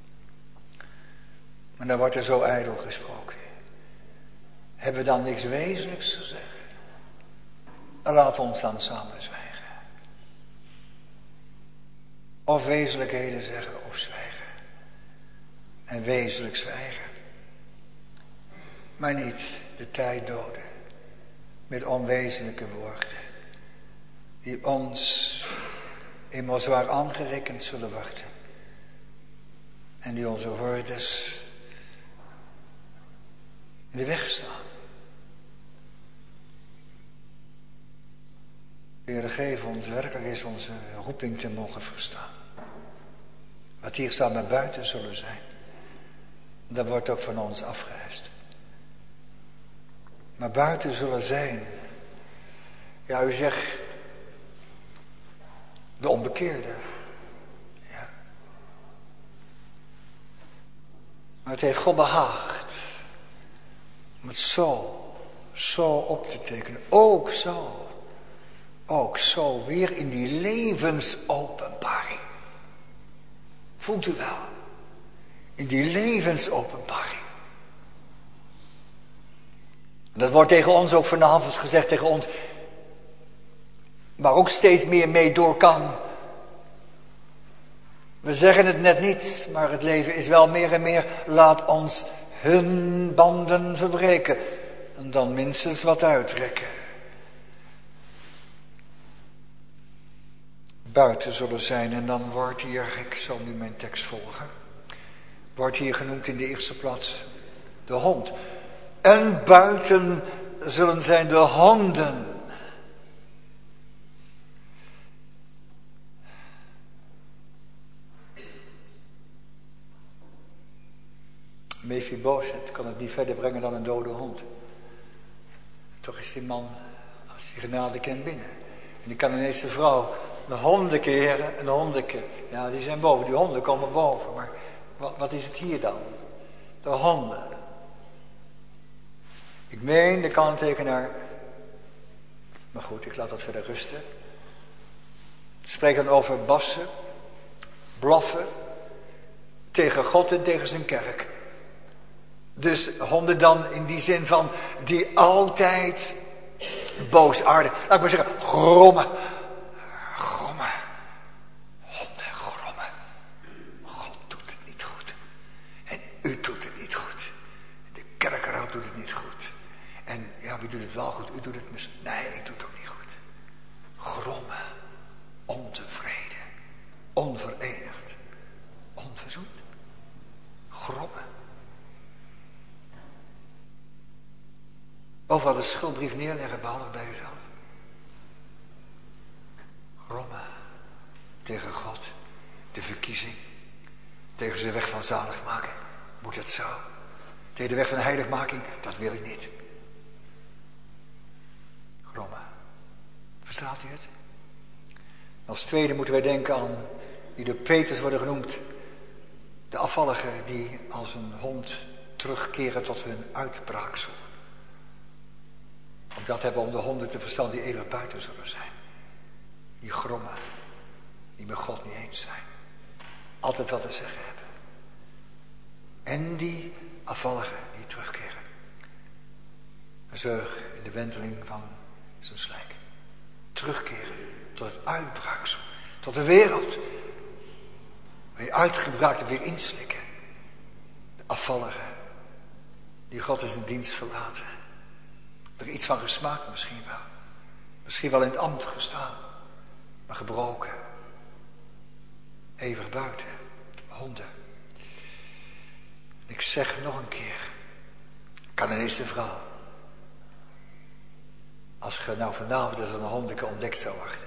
Maar dan wordt er zo ijdel gesproken. Hebben we dan niks wezenlijks te zeggen? Laat ons dan samen zwijgen. Of wezenlijkheden zeggen of zwijgen. En wezenlijk zwijgen. Maar niet de tijd doden. Met onwezenlijke woorden. Die ons eenmaal zwaar aangerekend zullen worden. En die onze woordens in de weg staan. Heere, geef ons werkelijk is onze roeping te mogen verstaan. Wat hier staat maar buiten zullen zijn. Dat wordt ook van ons afgeëist. Maar buiten zullen zijn. Ja, u zegt. De onbekeerde. Ja. Maar het heeft God behaagd. Om het zo. Zo op te tekenen. Ook zo. Ook zo weer in die levensopenbaring. Voelt u wel? In die levensopenbaring. Dat wordt tegen ons ook vanavond gezegd, tegen ons. Waar ook steeds meer mee door kan. We zeggen het net niet, maar het leven is wel meer en meer. Laat ons hun banden verbreken. En dan minstens wat uittrekken. Buiten zullen zijn en dan wordt hier, ik zal nu mijn tekst volgen. Wordt hier genoemd in de eerste plaats de hond. En buiten zullen zijn de honden. Mephibosheth kan het niet verder brengen dan een dode hond. Toch is die man, als hij genade kent, binnen. En die Canaanese vrouw, een hondeke heren, een hondeke. Ja, die zijn boven, die honden komen boven. Maar wat, wat is het hier dan? De honden. Ik meen de kanttekenaar. Maar goed, ik laat dat verder rusten. Het spreekt dan over bassen, blaffen, tegen God en tegen zijn kerk. Dus honden dan in die zin van, die altijd boosaardig, laat ik maar zeggen, grommen. Grommen. Honden grommen. God doet het niet goed. En u doet het niet goed. De kerkeraad doet het niet goed. En ja, wie doet het wel goed? U doet het misschien. Nee, ik doe het ook niet goed. Grommen. Ontevreden. Onverenigd. Onverzoend. Grommen. Overal de schuldbrief neerleggen, behalve bij uzelf. Grommen. Tegen God. De verkiezing. Tegen zijn weg van zaligmaking. Moet het zo. Tegen de weg van heiligmaking. Dat wil ik niet. Grommen. Verstaat u het? Als tweede moeten wij denken aan die door Petrus worden genoemd. De afvalligen die als een hond terugkeren tot hun uitbraaksel. Want dat hebben om de honden te verstaan die eeuwig buiten zullen zijn. Die grommen, die met God niet eens zijn. Altijd wat te zeggen hebben. En die afvalligen, die terugkeren. Een zeug in de wenteling van zijn slijk. Terugkeren tot het uitbraaksel. Tot de wereld. Waar je uitgebraakte weer inslikken. De afvalligen. Die God is in dienst verlaten. Er iets van gesmaakt misschien wel. Misschien wel in het ambt gestaan. Maar gebroken. Eeuwig buiten. Honden. Ik zeg nog een keer. Canaanese vrouw. Als je nou vanavond als een hondeke ontdekt zou worden.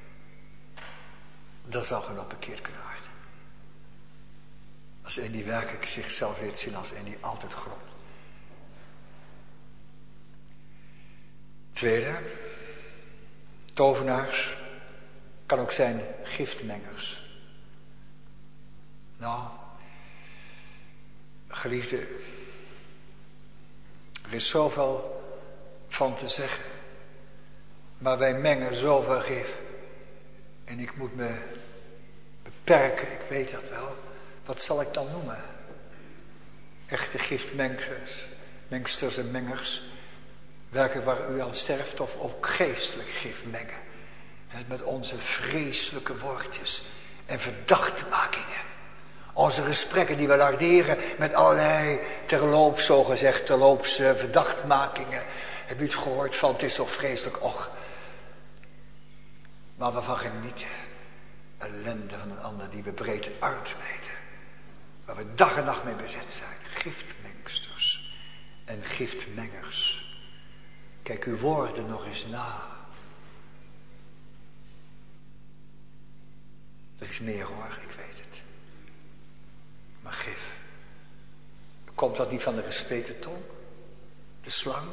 Dan zou je nog bekeerd kunnen worden. Als een die werkelijk zichzelf leert zien als een die altijd gromt. Tweede. Tovenaars. Kan ook zijn giftmengers. Nou. Geliefde. Er is zoveel van te zeggen. Maar wij mengen zoveel gif. En ik moet me beperken, ik weet dat wel. Wat zal ik dan noemen? Echte giftmengsters, mengsters en mengers. Werken waar u aan sterft of ook geestelijk gif mengen. Met onze vreselijke woordjes en verdachtmakingen. Onze gesprekken die we larderen met allerlei terloops, zo gezegd, terloops uh, verdachtmakingen. Heb u het gehoord van, het is toch vreselijk, och. Maar we van genieten. Ellende van een ander die we breed uitmeten. Waar we dag en nacht mee bezet zijn. Giftmengsters en giftmengers. Kijk uw woorden nog eens na. Er is meer hoor, ik weet het. Maar gif. Komt dat niet van de gespleten tong? De slang?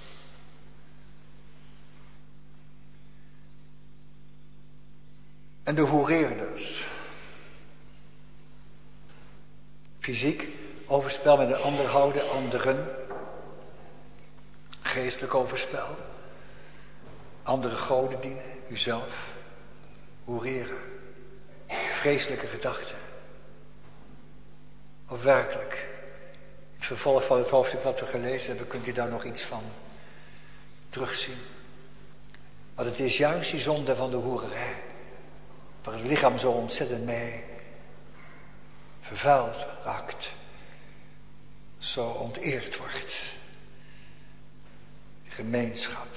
En de hoereerders. Fysiek overspel met een ander houden, anderen. Geestelijk overspel. Andere goden dienen, uzelf. Hoereren. Vreselijke gedachten. Of werkelijk. Het vervolg van het hoofdstuk wat we gelezen hebben, kunt u daar nog iets van terugzien. Want het is juist die zonde van de hoererij. Waar het lichaam zo ontzettend mee vervuild raakt. Zo onteerd wordt. Gemeenschap.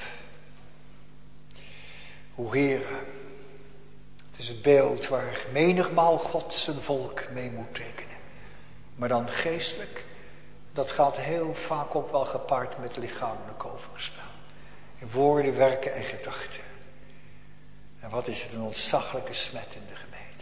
Hoereren. Het is het beeld waar menigmaal God zijn volk mee moet tekenen. Maar dan geestelijk. Dat gaat heel vaak ook wel gepaard met lichamelijk overspel. In woorden, werken en gedachten. En wat is het een ontzaglijke smet in de gemeente.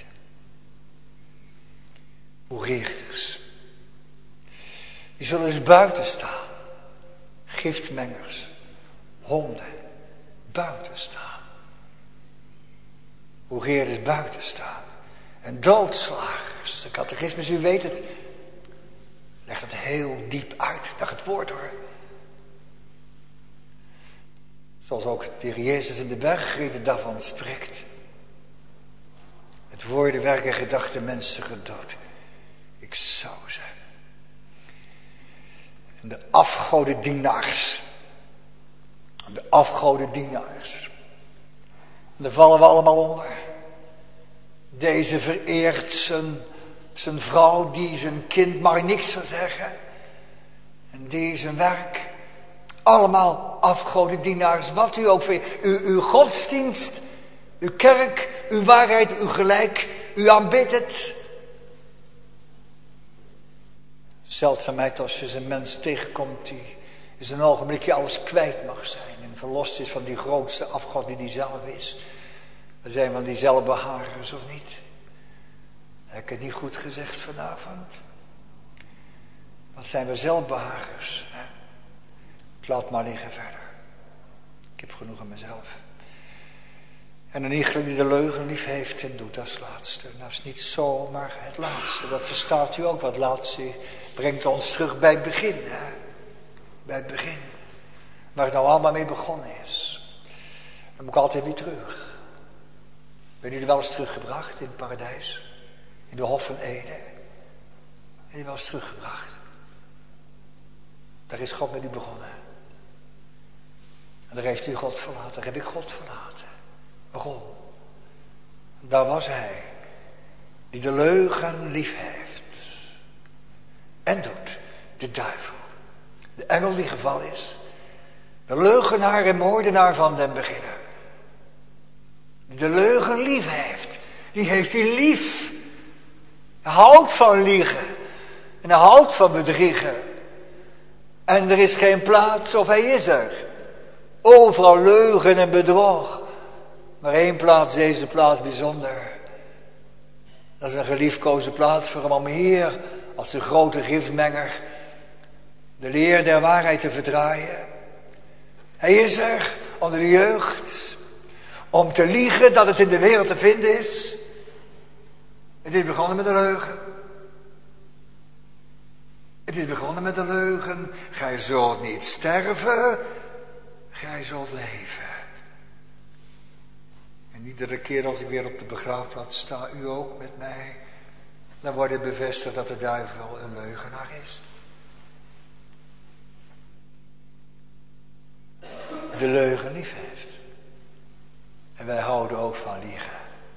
Hoereerders. Die zullen dus buiten staan. Giftmengers. Honden. Buiten staan. Hoereerders buiten staan. En doodslagers. De catechismus, u weet het. Leg het heel diep uit. Leg het woord hoor. Zoals ook de Heer Jezus in de bergrede daarvan spreekt. Het woorden, werken, gedachten, mensen gedood. Ik zou ze. En de afgodendienaars. De afgodendienaars. En daar vallen we allemaal onder. Deze vereert zijn, zijn vrouw die zijn kind maar niks zou zeggen. En die zijn werk. Allemaal afgodendienaars, wat u ook vindt. U, uw godsdienst, uw kerk, uw waarheid, uw gelijk. U aanbidt het. Zeldzaamheid als je een mens tegenkomt die is een ogenblikje alles kwijt mag zijn. En verlost is van die grootste afgod die die zelf is. We zijn van die zelfbeharers of niet? Heb ik het niet goed gezegd vanavond? Wat zijn we zelfbeharers? Hè? Laat maar liggen verder. Ik heb genoeg aan mezelf. En een iegelijk die de leugen lief heeft en doet als laatste. Nou is niet zo, maar het laatste. Dat verstaat u ook. Wat laatste brengt ons terug bij het begin. Hè? Bij het begin. waar het nou allemaal mee begonnen is. Dan moet ik altijd weer terug. Ben u er wel eens teruggebracht in het paradijs? In de Hof van Eden? Ben u wel eens teruggebracht? Daar is God met u begonnen. En daar heeft u God verlaten. Daar heb ik God verlaten. Waarom? Daar was hij. Die de leugen lief heeft. En doet. De duivel. De engel die gevallen is. De leugenaar en moordenaar van den beginner. Die de leugen lief heeft. Die heeft hij lief. Hij houdt van liegen. En hij houdt van bedriegen. En er is geen plaats of hij is er. Overal leugen en bedrog. Maar één plaats, deze plaats bijzonder. Dat is een geliefkoosde plaats voor hem om hier als de grote gifmenger de leer der waarheid te verdraaien. Hij is er onder de jeugd om te liegen dat het in de wereld te vinden is. Het is begonnen met een leugen. Het is begonnen met een leugen. Gij zult niet sterven, gij zult leven. En iedere keer als ik weer op de begraafplaats sta, u ook met mij, dan wordt het bevestigd dat de duivel een leugenaar is. De leugen lief heeft. En wij houden ook van liegen.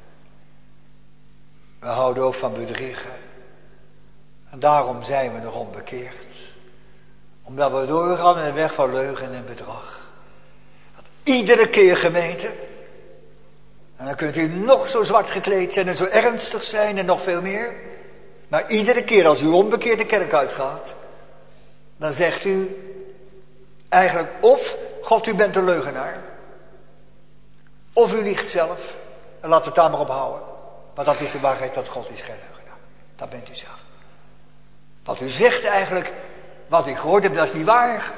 We houden ook van bedriegen. En daarom zijn we nog onbekeerd. Omdat we doorgaan in de weg van leugen en bedrog. Dat iedere keer, gemeente. En dan kunt u nog zo zwart gekleed zijn en zo ernstig zijn en nog veel meer. Maar iedere keer als u onbekeerd de kerk uitgaat, dan zegt u eigenlijk of God, u bent een leugenaar. Of u liegt zelf. En laat het daar maar op houden. Want dat is de waarheid, dat God is geen leugenaar. Dat bent u zelf. Wat u zegt eigenlijk, wat ik gehoord heb, dat is niet waar.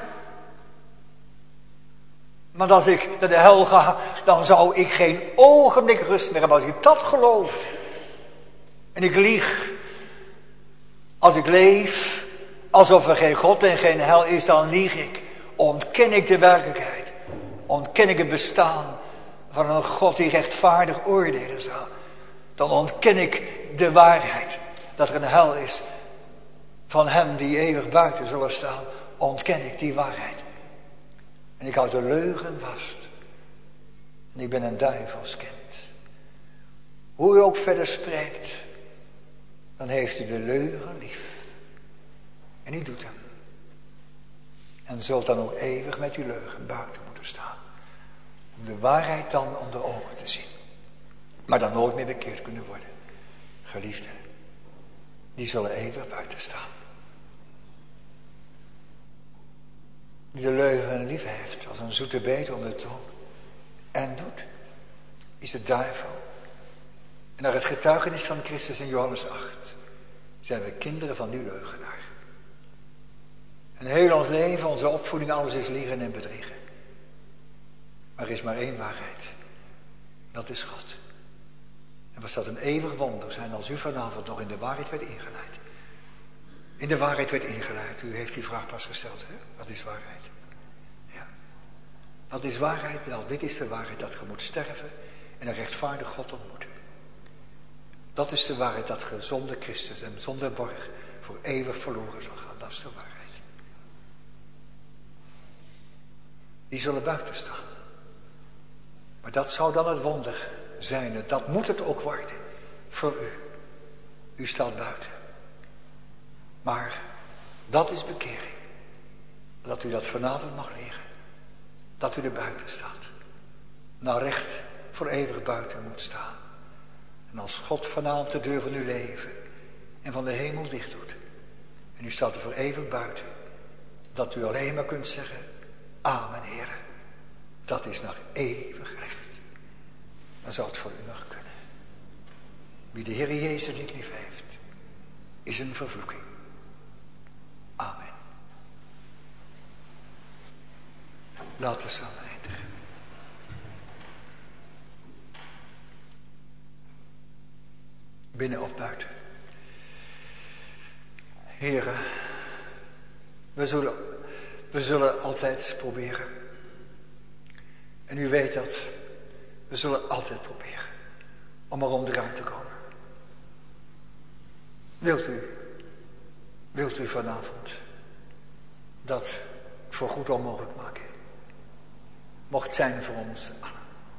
Want als ik naar de hel ga, dan zou ik geen ogenblik rust meer hebben als ik dat geloof. En ik lieg. Als ik leef, alsof er geen God en geen hel is, dan lieg ik. Ontken ik de werkelijkheid. Ontken ik het bestaan van een God die rechtvaardig oordelen zal. Dan ontken ik de waarheid dat er een hel is van hem die eeuwig buiten zullen staan. Ontken ik die waarheid. En ik houd de leugen vast. En ik ben een duivelskind. Hoe u ook verder spreekt, dan heeft u de leugen lief. En u doet hem. En zult dan ook eeuwig met die leugen buiten moeten staan. Om de waarheid dan onder ogen te zien. Maar dan nooit meer bekeerd kunnen worden. Geliefden, die zullen eeuwig buiten staan. Die de leugen lief heeft als een zoete beet onder de tong. En doet, is de duivel. En naar het getuigenis van Christus in Johannes acht zijn we kinderen van die leugenaar. En heel ons leven, onze opvoeding, alles is liegen en bedriegen. Maar er is maar één waarheid. Dat is God. En was dat een eeuwig wonder zijn als u vanavond nog in de waarheid werd ingeleid. In de waarheid werd ingeleid. U heeft die vraag pas gesteld, hè? Wat is waarheid? Ja. Wat is waarheid? Wel, dit is de waarheid dat je moet sterven en een rechtvaardig God ontmoeten. Dat is de waarheid dat je zonder Christus en zonder borg voor eeuwig verloren zal gaan. Dat is de waarheid. Die zullen buiten staan. Maar dat zou dan het wonder zijn. Dat moet het ook worden voor u. U staat buiten. Maar dat is bekering. Dat u dat vanavond mag leren. Dat u er buiten staat. Nou recht voor eeuwig buiten moet staan. En als God vanavond de deur van uw leven en van de hemel dicht doet. En u staat er voor eeuwig buiten. Dat u alleen maar kunt zeggen. Amen, Heere. Dat is nog eeuwig recht. Dan zou het voor u nog kunnen. Wie de Heer Jezus niet lief heeft, is een vervloeking. Amen. Laten we samen eindigen. Binnen of buiten. Heren, we zullen, we zullen altijd proberen En u weet dat. We zullen altijd proberen om er onderuit te komen. Wilt u, wilt u vanavond dat voor goed onmogelijk maken? Mocht zijn voor ons allen.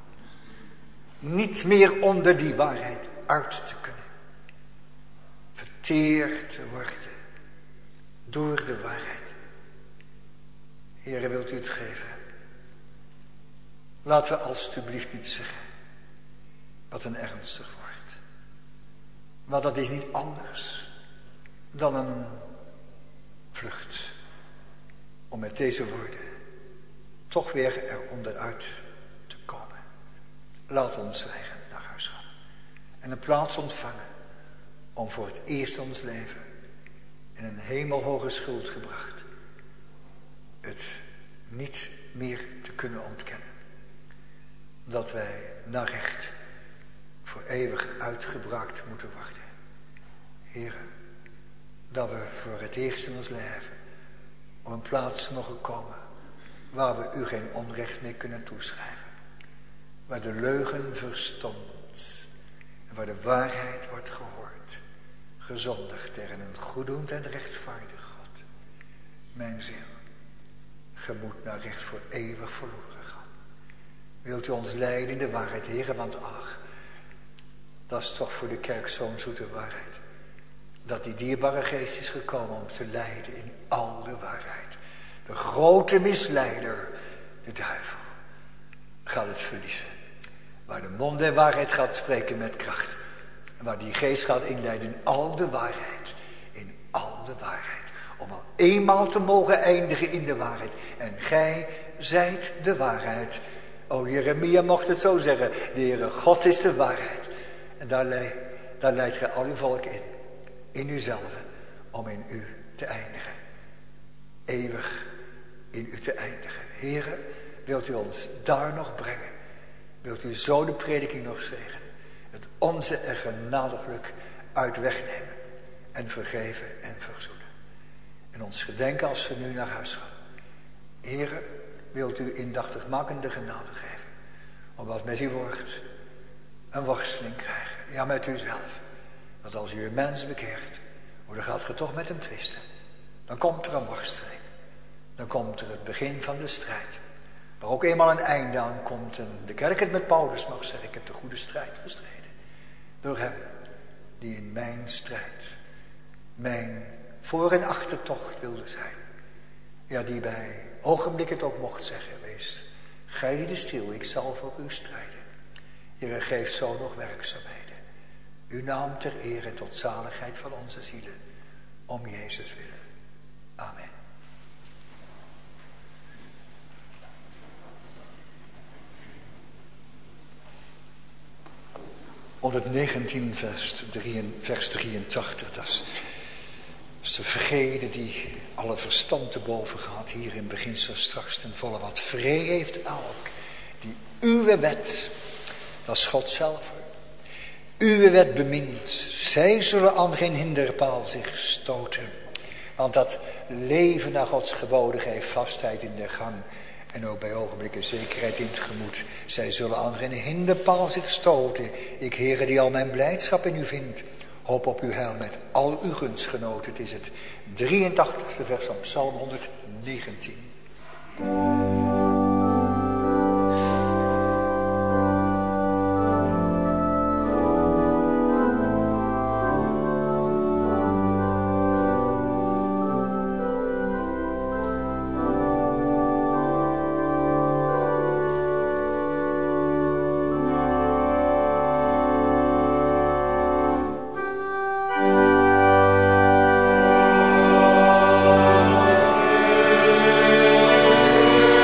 Niet meer onder die waarheid uit te kunnen. Verteerd te worden door de waarheid. Heere, wilt u het geven? Laten we alstublieft niet zeggen wat een ernstig wordt. Maar dat is niet anders dan een vlucht. Om met deze woorden toch weer eronderuit te komen. Laat ons zwijgen naar huis gaan. En een plaats ontvangen om voor het eerst ons leven in een hemelhoge schuld gebracht. Het niet meer te kunnen ontkennen. Dat wij naar recht voor eeuwig uitgebraakt moeten worden. Heere, dat we voor het eerst in ons leven op een plaats mogen komen waar we u geen onrecht meer kunnen toeschrijven. Waar de leugen verstomd en waar de waarheid wordt gehoord. Gezondigd tegen een goeddoend en rechtvaardig God. Mijn ziel, ge moet naar recht voor eeuwig verloren gaan. Wilt u ons leiden in de waarheid, Heere, want ach, dat is toch voor de kerk zo'n zoete waarheid. Dat die dierbare geest is gekomen om te leiden in al de waarheid. De grote misleider, de duivel, gaat het verliezen. Waar de mond der waarheid gaat spreken met kracht. En waar die geest gaat inleiden in al de waarheid. In al de waarheid. Om al eenmaal te mogen eindigen in de waarheid. En gij zijt de waarheid. O, Jeremia mocht het zo zeggen. De Heere God is de waarheid. En daar, leid, daar leidt gij al uw volk in. In uzelf. Om in u te eindigen. Eeuwig in u te eindigen. Heere, wilt u ons daar nog brengen? Wilt u zo de prediking nog zegenen? Het onze er genadiglijk uit wegnemen. En vergeven en verzoenen. En ons gedenken als we nu naar huis gaan. Heere, wilt u indachtigmakende genade geven. Omdat met uw woord een worsteling krijgen. Ja, met uzelf. Want als u een mens bekeert, dan gaat ge toch met hem twisten. Dan komt er een worsteling. Dan komt er het begin van de strijd. Waar ook eenmaal een einde aan komt. En de kerk het met Paulus mag zeggen, ik heb de goede strijd gestreden. Door hem die in mijn strijd, mijn voor- en achtertocht wilde zijn. Ja, die bij ogenblik het ook mocht zeggen, wees gij die de stil, ik zal voor u strijden. Heere, geef zo nog werkzaamheden. Uw naam ter eer en tot zaligheid van onze zielen. Om Jezus willen. Amen. honderdnegentien vers, vers drieëntachtig, dat is, dat is de vrede die alle verstand te boven gaat. Hier in beginsel straks ten volle. Wat vrede heeft elk die uw wet, dat is God zelf, uw wet bemint. Zij zullen aan geen hinderpaal zich stoten. Want dat leven naar Gods geboden geeft vastheid in de gang. En ook bij ogenblikken zekerheid in het gemoed. Zij zullen aan geen hinderpaal zich stoten. Ik, Heere, die al mijn blijdschap in u vind. Hoop op uw heil met al uw gunstgenoten. Het is het drieëntachtigste vers van Psalm honderdnegentien. Amen.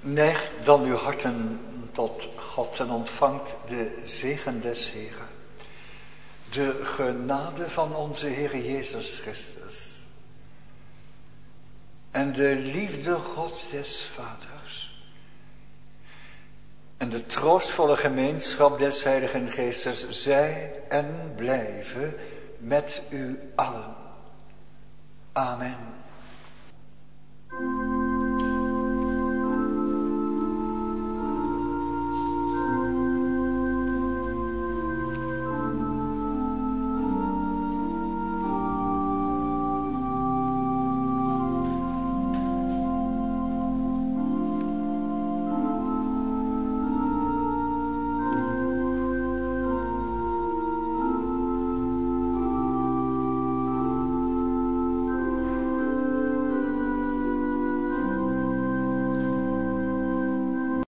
Neig dan uw harten tot God en ontvangt de zegen des Heren. De genade van onze Heer Jezus Christus. En de liefde God des Vaders. En de troostvolle gemeenschap des Heiligen Geestes zij en blijven met u allen. Amen.